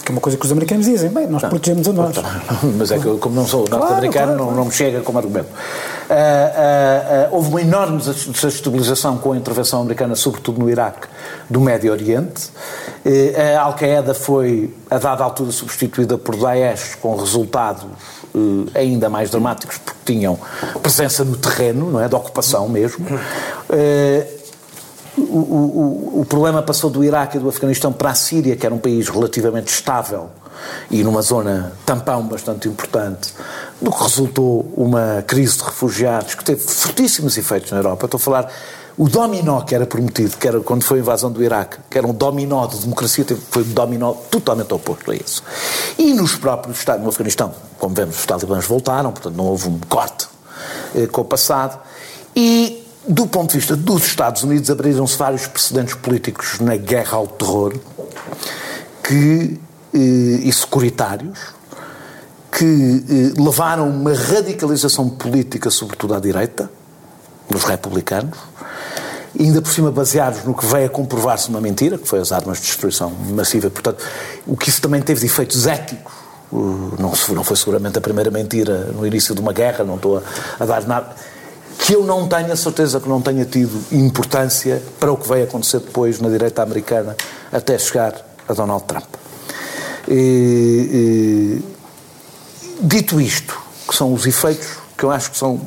porque é uma coisa que os americanos dizem, bem, nós protegemos a nós. Mas é que eu, como não sou norte-americano, não me chega como argumento. Houve uma enorme desestabilização com a intervenção americana, sobretudo no Iraque, do Médio Oriente. A Al-Qaeda foi, a dada altura, substituída por Daesh, com resultados ainda mais dramáticos, porque tinham presença no terreno, não é, de ocupação mesmo. O problema passou do Iraque e do Afeganistão para a Síria, que era um país relativamente estável e numa zona tampão bastante importante, do que resultou uma crise de refugiados que teve fortíssimos efeitos na Europa. Estou a falar, o dominó que era prometido, que era quando foi a invasão do Iraque, que era um dominó de democracia, foi um dominó totalmente oposto a isso. E nos próprios Estados, no Afeganistão, como vemos, os talibãs voltaram, portanto não houve um corte com o passado. E do ponto de vista dos Estados Unidos, abriram-se vários precedentes políticos na guerra ao terror e securitários que levaram uma radicalização política, sobretudo à direita, nos republicanos, e ainda por cima baseados no que veio a comprovar-se uma mentira, que foi as armas de destruição massiva. Portanto, o que isso também teve de efeitos éticos. Não foi seguramente a primeira mentira no início de uma guerra, não estou a dar nada, que eu não tenho a certeza que não tenha tido importância para o que veio acontecer depois na direita americana até chegar a Donald Trump. Dito isto, que são os efeitos que eu acho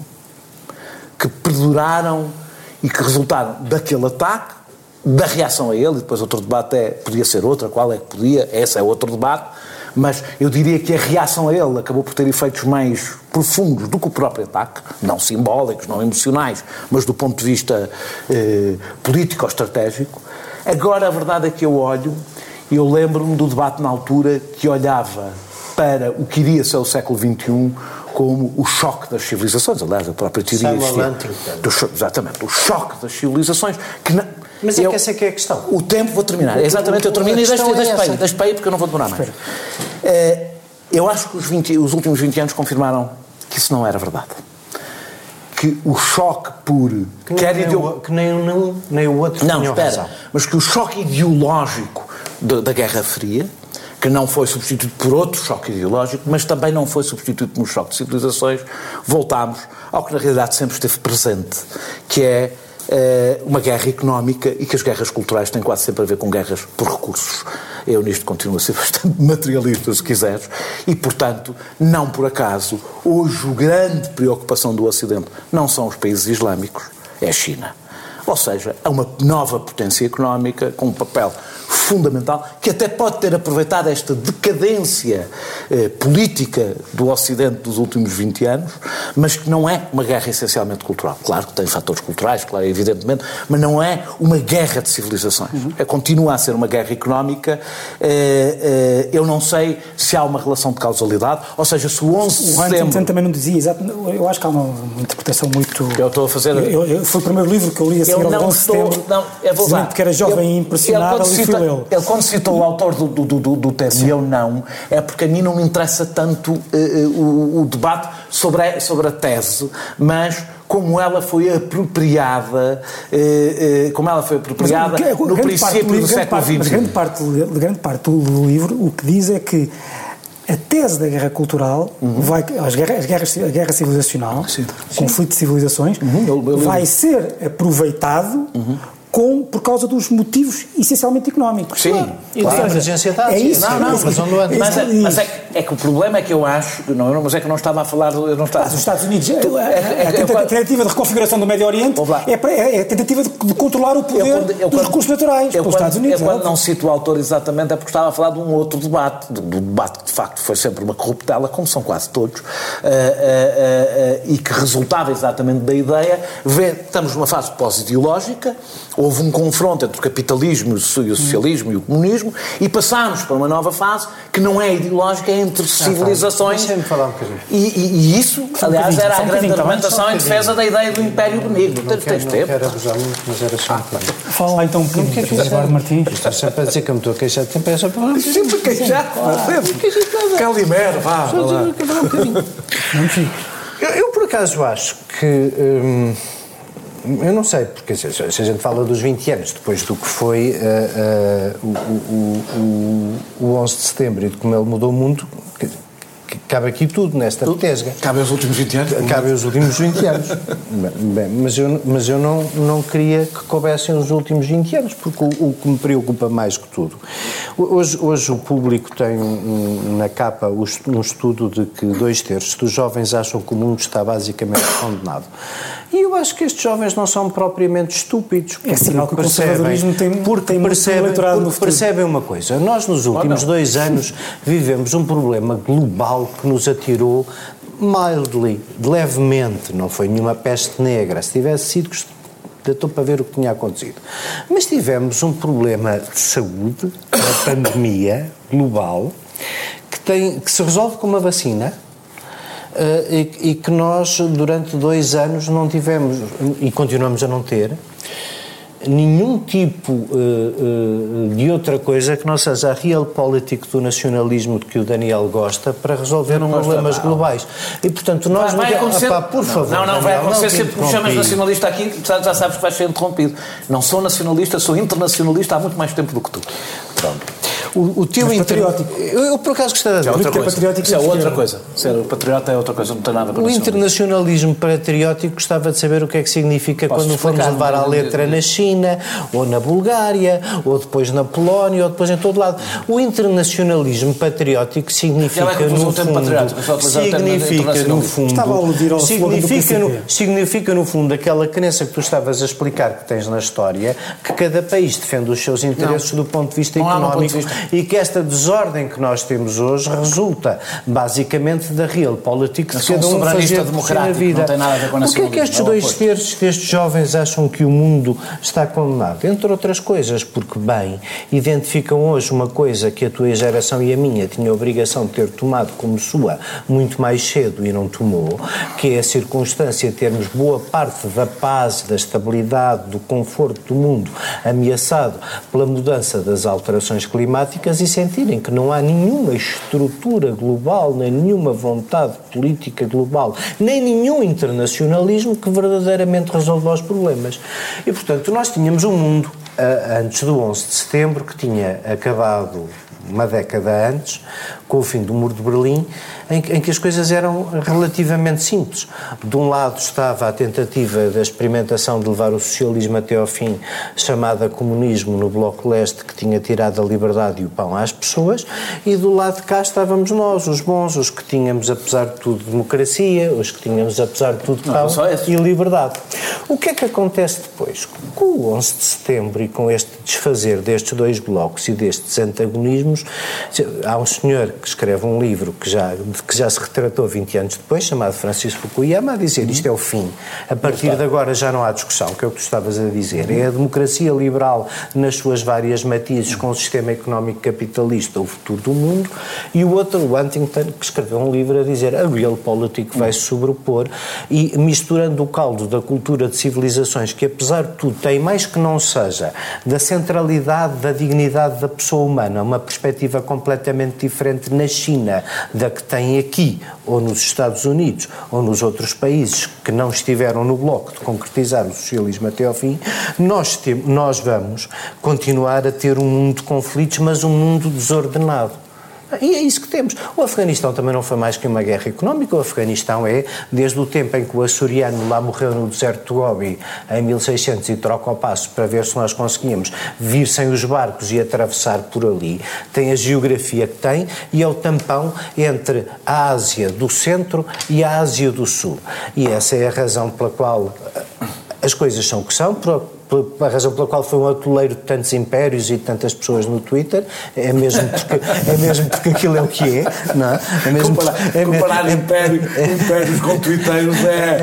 que perduraram e que resultaram daquele ataque, da reação a ele, e depois outro debate podia ser outra, qual é que podia, esse é outro debate, mas eu diria que a reação a ele acabou por ter efeitos mais profundos do que o próprio ataque, não simbólicos, não emocionais, mas do ponto de vista político ou estratégico. Agora a verdade é que eu olho, e eu lembro-me do debate na altura que olhava para o que iria ser o século XXI como o choque das civilizações, aliás, a própria teoria exatamente, o choque das civilizações, que não... Mas é que essa é que é a questão. O tempo, vou terminar. Exatamente, eu termino e deixo para aí, porque eu não vou demorar mais. Eu acho que os últimos 20 anos confirmaram que isso não era verdade. Que o choque por... Que nem o outro não, espera. Razão. Mas que o choque ideológico da Guerra Fria, que não foi substituído por outro choque ideológico, mas também não foi substituído por um choque de civilizações, voltámos ao que na realidade sempre esteve presente, que é uma guerra económica, e que as guerras culturais têm quase sempre a ver com guerras por recursos. Eu nisto continuo a ser bastante materialista, se quiseres, e portanto, não por acaso, hoje a grande preocupação do Ocidente não são os países islâmicos, é a China. Ou seja, é uma nova potência económica com um papel fundamental, que até pode ter aproveitado esta decadência política do Ocidente dos últimos 20 anos, mas que não é uma guerra essencialmente cultural. Claro que tem fatores culturais, claro, evidentemente, mas não é uma guerra de civilizações. Continua a ser uma guerra económica. Eu não sei se há uma relação de causalidade, ou seja, se o 11 de setembro... O Huntington também não dizia, exato, eu acho que há uma interpretação muito... Eu estou a fazer... Foi o primeiro livro que eu li a seguir ao 11 de setembro, porque era jovem e impressionável, e fui lê-lo. Ele, quando citou o autor do texto, e eu não, é porque a mim não me interessa tanto o debate sobre a tese, mas como ela foi apropriada, no princípio do século XX. Mas grande parte do livro o que diz é que a tese da guerra cultural, a guerra civilizacional, o conflito de civilizações, vai ser aproveitado por causa dos motivos essencialmente económicos. Sim, claro. E de emergência é isso. Mas é que o problema é que eu acho, mas é que eu não estava a falar... Mas os Estados Unidos, a tentativa de reconfiguração do Médio Oriente é a tentativa de controlar o poder dos recursos naturais pelos Estados Unidos. Eu quando não cito o autor exatamente é porque estava a falar de um outro debate, do debate que de facto foi sempre uma corruptela, como são quase todos, e que resultava exatamente da ideia, estamos numa fase pós-ideológica, houve um confronto entre o capitalismo e o socialismo e o comunismo, e passámos para uma nova fase que não é ideológica, é entre civilizações. Deixa-me falar um bocadinho. E isso, aliás, era a grande argumentação em defesa da ideia do Império Benigno. Não quero abusar muito, mas era só um bocadinho. Fala lá então um bocadinho, Eduardo Martins. Estou sempre a dizer que eu me estou a queixar de tempo, é só para falar. Sempre a queixar? Calimero, vá. Só dizer que um bocadinho. Eu, por acaso, acho que Eu não sei, porque se a gente fala dos 20 anos, depois do que foi o 11 de setembro e de como ele mudou o mundo, cabe aqui tudo, nesta tesga. Cabe aos últimos 20 anos? Cabe aos últimos 20 anos. Bem, mas eu não queria que coubessem os últimos 20 anos, porque o que me preocupa mais que tudo. Hoje o público tem na capa um estudo de que 2/3 dos jovens acham que o mundo está basicamente condenado. E eu acho que estes jovens não são propriamente estúpidos. É sinal que o conservadorismo tem muito eleitorado no futuro. Percebem uma coisa, nós nos últimos 2 anos vivemos um problema global que nos atirou mildly, levemente, não foi nenhuma peste negra. Se tivesse sido, estou para ver o que tinha acontecido. Mas tivemos um problema de saúde, uma pandemia global, que se resolve com uma vacina, e que nós, durante 2 anos, não tivemos, e continuamos a não ter, nenhum tipo de outra coisa que não seja a realpolitik do nacionalismo de que o Daniel gosta para resolver problemas globais. E, portanto, nós... Vai acontecer... por favor, não, vai acontecer sempre que me chamas nacionalista aqui, já sabes que vais ser interrompido. Não sou nacionalista, sou internacionalista há muito mais tempo do que tu. Pronto. O teu patriótico. Eu por acaso gostava de dizer. Patriótico Isso é outra coisa. Ser patriota é outra coisa, não tem nada a ver com o internacionalismo patriótico. Gostava de saber o que é que significa quando formos levar à letra na China, ou na Bulgária, ou depois na Polónia, ou depois em todo lado. O internacionalismo patriótico significa no fundo aquela crença que tu estavas a explicar que tens na história, que cada país defende os seus interesses do ponto de vista económico, e que esta desordem que nós temos hoje resulta basicamente da realpolitik de cada um fazer na vida. Não tem nada a ver com o que é que estes 2/3 destes jovens acham que o mundo está condenado? Entre outras coisas, porque, bem, identificam hoje uma coisa que a tua geração e a minha tinha a obrigação de ter tomado como sua muito mais cedo e não tomou, que é a circunstância de termos boa parte da paz, da estabilidade, do conforto do mundo ameaçado pela mudança das alterações climáticas e sentirem que não há nenhuma estrutura global, nem nenhuma vontade política global, nem nenhum internacionalismo que verdadeiramente resolva os problemas. E, portanto, nós tínhamos um mundo, antes do 11 de setembro, que tinha acabado uma década antes, com o fim do Muro de Berlim, em que as coisas eram relativamente simples. De um lado estava a tentativa da experimentação de levar o socialismo até ao fim, chamada comunismo no Bloco Leste, que tinha tirado a liberdade e o pão às pessoas, e do lado de cá estávamos nós, os bons, os que tínhamos, apesar de tudo, democracia, os que tínhamos, apesar de tudo, pão e liberdade. O que é que acontece depois? Com o 11 de setembro e com este desfazer destes 2 blocos e destes antagonismos, há um senhor que escreve um livro que já se retratou 20 anos depois, chamado Francisco Fukuyama, a dizer isto é o fim. A partir de agora já não há discussão, que é o que tu estavas a dizer. É a democracia liberal nas suas várias matizes com o sistema económico capitalista, o futuro do mundo, e o outro, o Huntington, que escreveu um livro a dizer a realpolitik vai se sobrepor e misturando o caldo da cultura de civilizações que, apesar de tudo, tem mais que não seja da centralidade, da dignidade da pessoa humana, uma perspectiva completamente diferente na China da que tem aqui, ou nos Estados Unidos, ou nos outros países que não estiveram no bloco de concretizar o socialismo até ao fim, nós vamos continuar a ter um mundo de conflitos, mas um mundo desordenado. E é isso que temos. O Afeganistão também não foi mais que uma guerra económica. O Afeganistão é, desde o tempo em que o açoriano lá morreu no deserto de Gobi, em 1600, e troca o passo para ver se nós conseguíamos vir sem os barcos e atravessar por ali, tem a geografia que tem e é o tampão entre a Ásia do Centro e a Ásia do Sul. E essa é a razão pela qual as coisas são o que são, a razão pela qual foi um atoleiro de tantos impérios e de tantas pessoas no Twitter, é mesmo porque aquilo é o que é, não é? Comparar impérios com twitteiros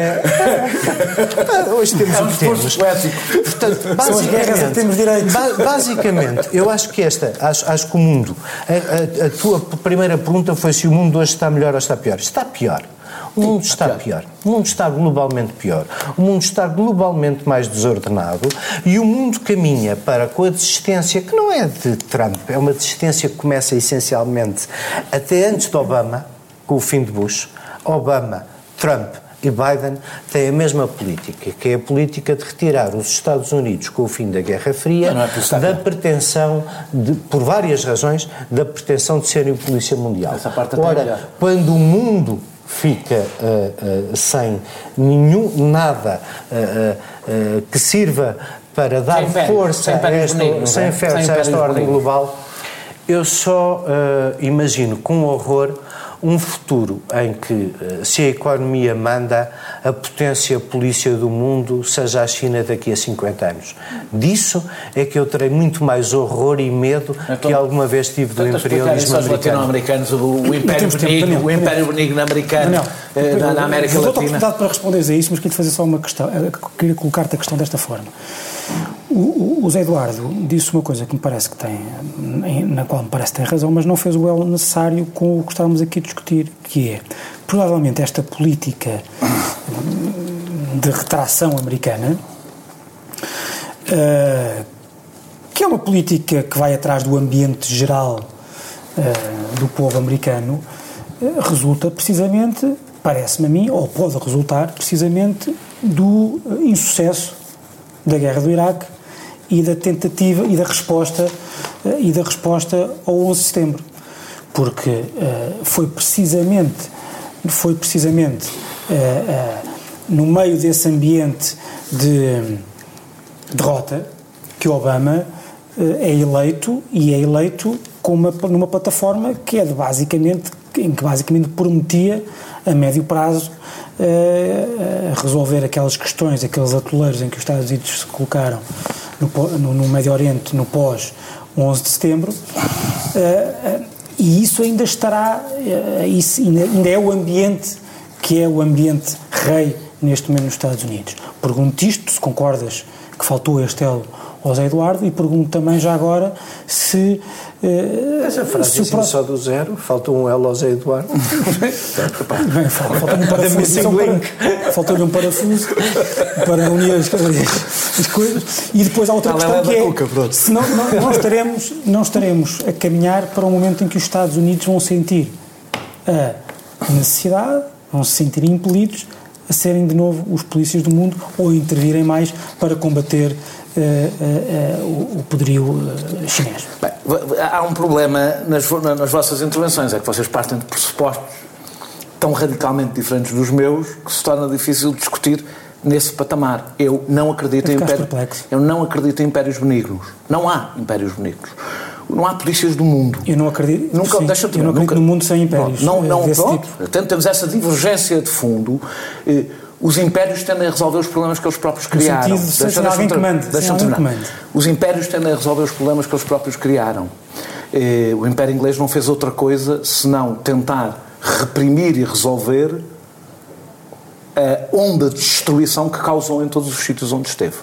hoje temos o que temos. Portanto, basicamente, eu acho que acho que o mundo, a tua primeira pergunta foi se o mundo hoje está melhor ou está pior. Está pior. O mundo está pior. O mundo está globalmente pior. O mundo está globalmente mais desordenado e o mundo caminha para com a desistência, que não é de Trump, é uma desistência que começa essencialmente até antes de Obama, com o fim de Bush. Obama, Trump, e Biden têm a mesma política, que é a política de retirar os Estados Unidos com o fim da Guerra Fria da pretensão, por várias razões, da pretensão de serem polícia mundial. Ora, quando o mundo fica sem nada que sirva para dar força a esta ordem global, eu só imagino com horror um futuro em que, se a economia manda, a potência polícia do mundo seja a China daqui a 50 anos. Disso é que eu terei muito mais horror e medo que alguma vez tive do imperialismo americano. Latino-americanos, o Império Benigno americano na América Latina. Vou dar a oportunidade para responderes a isso, mas queria fazer só uma questão, queria colocar-te a questão desta forma. O Zé Eduardo disse uma coisa que me parece que tem, na qual me parece que tem razão, mas não fez o elo necessário com o que estávamos aqui a discutir, que é, provavelmente esta política de retração americana, que é uma política que vai atrás do ambiente geral do povo americano, resulta precisamente, parece-me a mim, ou pode resultar precisamente do insucesso da guerra do Iraque e da tentativa e da resposta ao 11 de setembro, porque foi precisamente no meio desse ambiente de derrota que Obama é eleito numa plataforma que é em que basicamente prometia a médio prazo resolver aquelas questões, aqueles atoleiros em que os Estados Unidos se colocaram no Médio Oriente no pós 11 de setembro, e isso ainda estará, ainda é o ambiente que é o ambiente rei neste momento nos Estados Unidos. Pergunto isto, se concordas que faltou este elo ao Zé Eduardo, e pergunto também já agora se... Essa frase assim, só do zero, faltou um elo ao Zé Eduardo. Bem, faltou-lhe um parafuso para unir as coisas. E depois há outra questão que é, se não estaremos a caminhar para um momento em que os Estados Unidos vão sentir a necessidade, vão se sentir impelidos a serem de novo os polícias do mundo ou a intervirem mais para combater o poderio chinês. Bem, há um problema nas vossas intervenções, é que vocês partem de pressupostos tão radicalmente diferentes dos meus que se torna difícil discutir nesse patamar. Eu não acredito em impérios benignos. Não há impérios benignos. Não há polícias do mundo. Eu não acredito, eu não acredito no mundo sem impérios. Temos essa divergência de fundo. Os impérios tendem a resolver os problemas que eles próprios criaram. Deixa-me terminar. Os impérios tendem a resolver os problemas que eles próprios criaram. O Império Inglês não fez outra coisa senão tentar reprimir e resolver a onda de destruição que causou em todos os sítios onde esteve.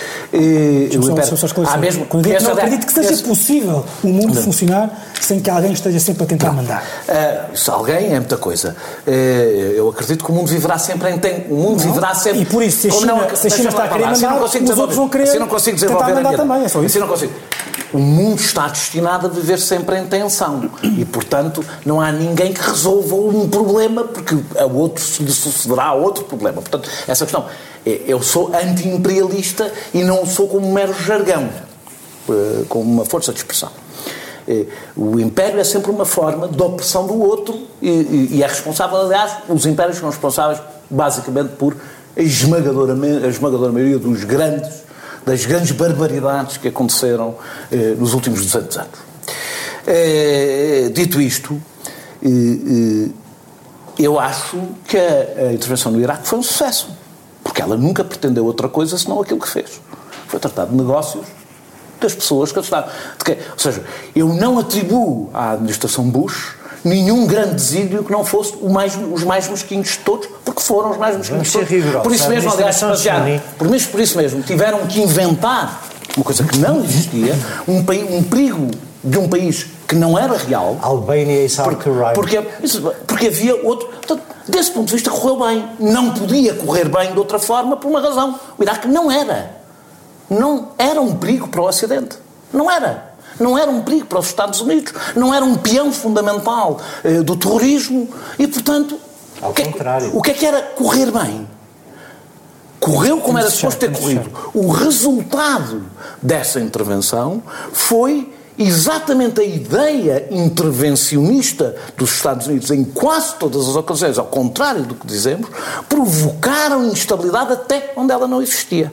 Não acredito que seja possível o mundo funcionar sem que alguém esteja sempre a tentar mandar. Isso alguém é muita coisa. Eu acredito que o mundo viverá sempre E por isso, se a China está a querer mandar, os outros vão querer tentar mandar também. É só isso. O mundo está destinado a viver sempre em tensão e, portanto, não há ninguém que resolva um problema porque a outro lhe sucederá outro problema. Portanto, essa questão... Eu sou anti-imperialista e não sou como um mero jargão, como uma força de expressão. O império é sempre uma forma de opressão do outro e é responsável, aliás, os impérios são responsáveis basicamente por a esmagadora maioria das grandes barbaridades que aconteceram nos últimos 200 anos. Dito isto, eu acho que a intervenção no Iraque foi um sucesso. Porque ela nunca pretendeu outra coisa senão aquilo que fez. Foi tratar de negócios das pessoas que estavam. Ou seja, eu não atribuo à administração Bush nenhum grande desígnio que não fosse os mais mesquinhos de todos, porque foram os mais mesquinhos de todos. Por isso mesmo, aliás, por isso mesmo, tiveram que inventar uma coisa que não existia, um perigo de um país que não era real. Albânia e South Carolina. Porque havia outro... Portanto, desse ponto de vista correu bem. Não podia correr bem de outra forma por uma razão. O Iraque não era um perigo para o Ocidente. Não era um perigo para os Estados Unidos. Não era um peão fundamental do terrorismo e, portanto, Ao contrário. O que é que era correr bem? Correu como era suposto ter corrido. O resultado dessa intervenção foi exatamente a ideia intervencionista dos Estados Unidos em quase todas as ocasiões, ao contrário do que dizemos, provocaram instabilidade até onde ela não existia.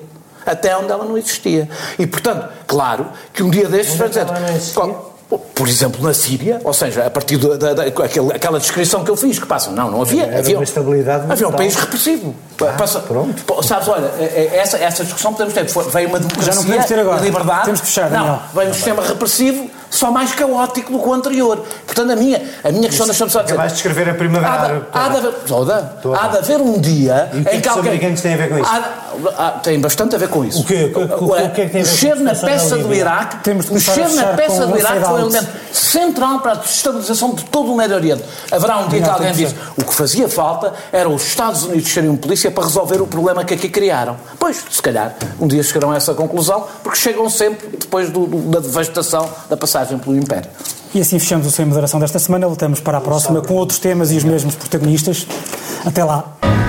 E, portanto, claro que um dia destes vai dizer... Por exemplo, na Síria, ou seja, a partir daquela descrição que eu fiz, que passam, não havia. Havia uma estabilidade. Havia um país repressivo. Pronto. Sabes, olha, essa discussão podemos ter. Veio uma democracia, já não podemos ter agora. Liberdade. Temos que fechar, não, veio um sistema repressivo só mais caótico do que o anterior. Portanto, a minha questão deixa-me só dizer. Vais descrever a primavera. Há de haver um dia em que alguém. Os americanos têm a ver com isso? Tem bastante a ver com isso. O que é que tem a ver com isso? Mexer na peça do Iraque. Mexer na peça do Iraque foi um elemento central para a desestabilização de todo o Médio Oriente. Haverá um dia que alguém diz o que fazia falta era os Estados Unidos serem uma polícia para resolver o problema que aqui criaram. Pois, se calhar, um dia chegarão a essa conclusão, porque chegam sempre depois da devastação da passagem pelo Império. E assim fechamos o Sem Moderação desta semana. Voltamos para a próxima com outros temas e os mesmos protagonistas. Até lá.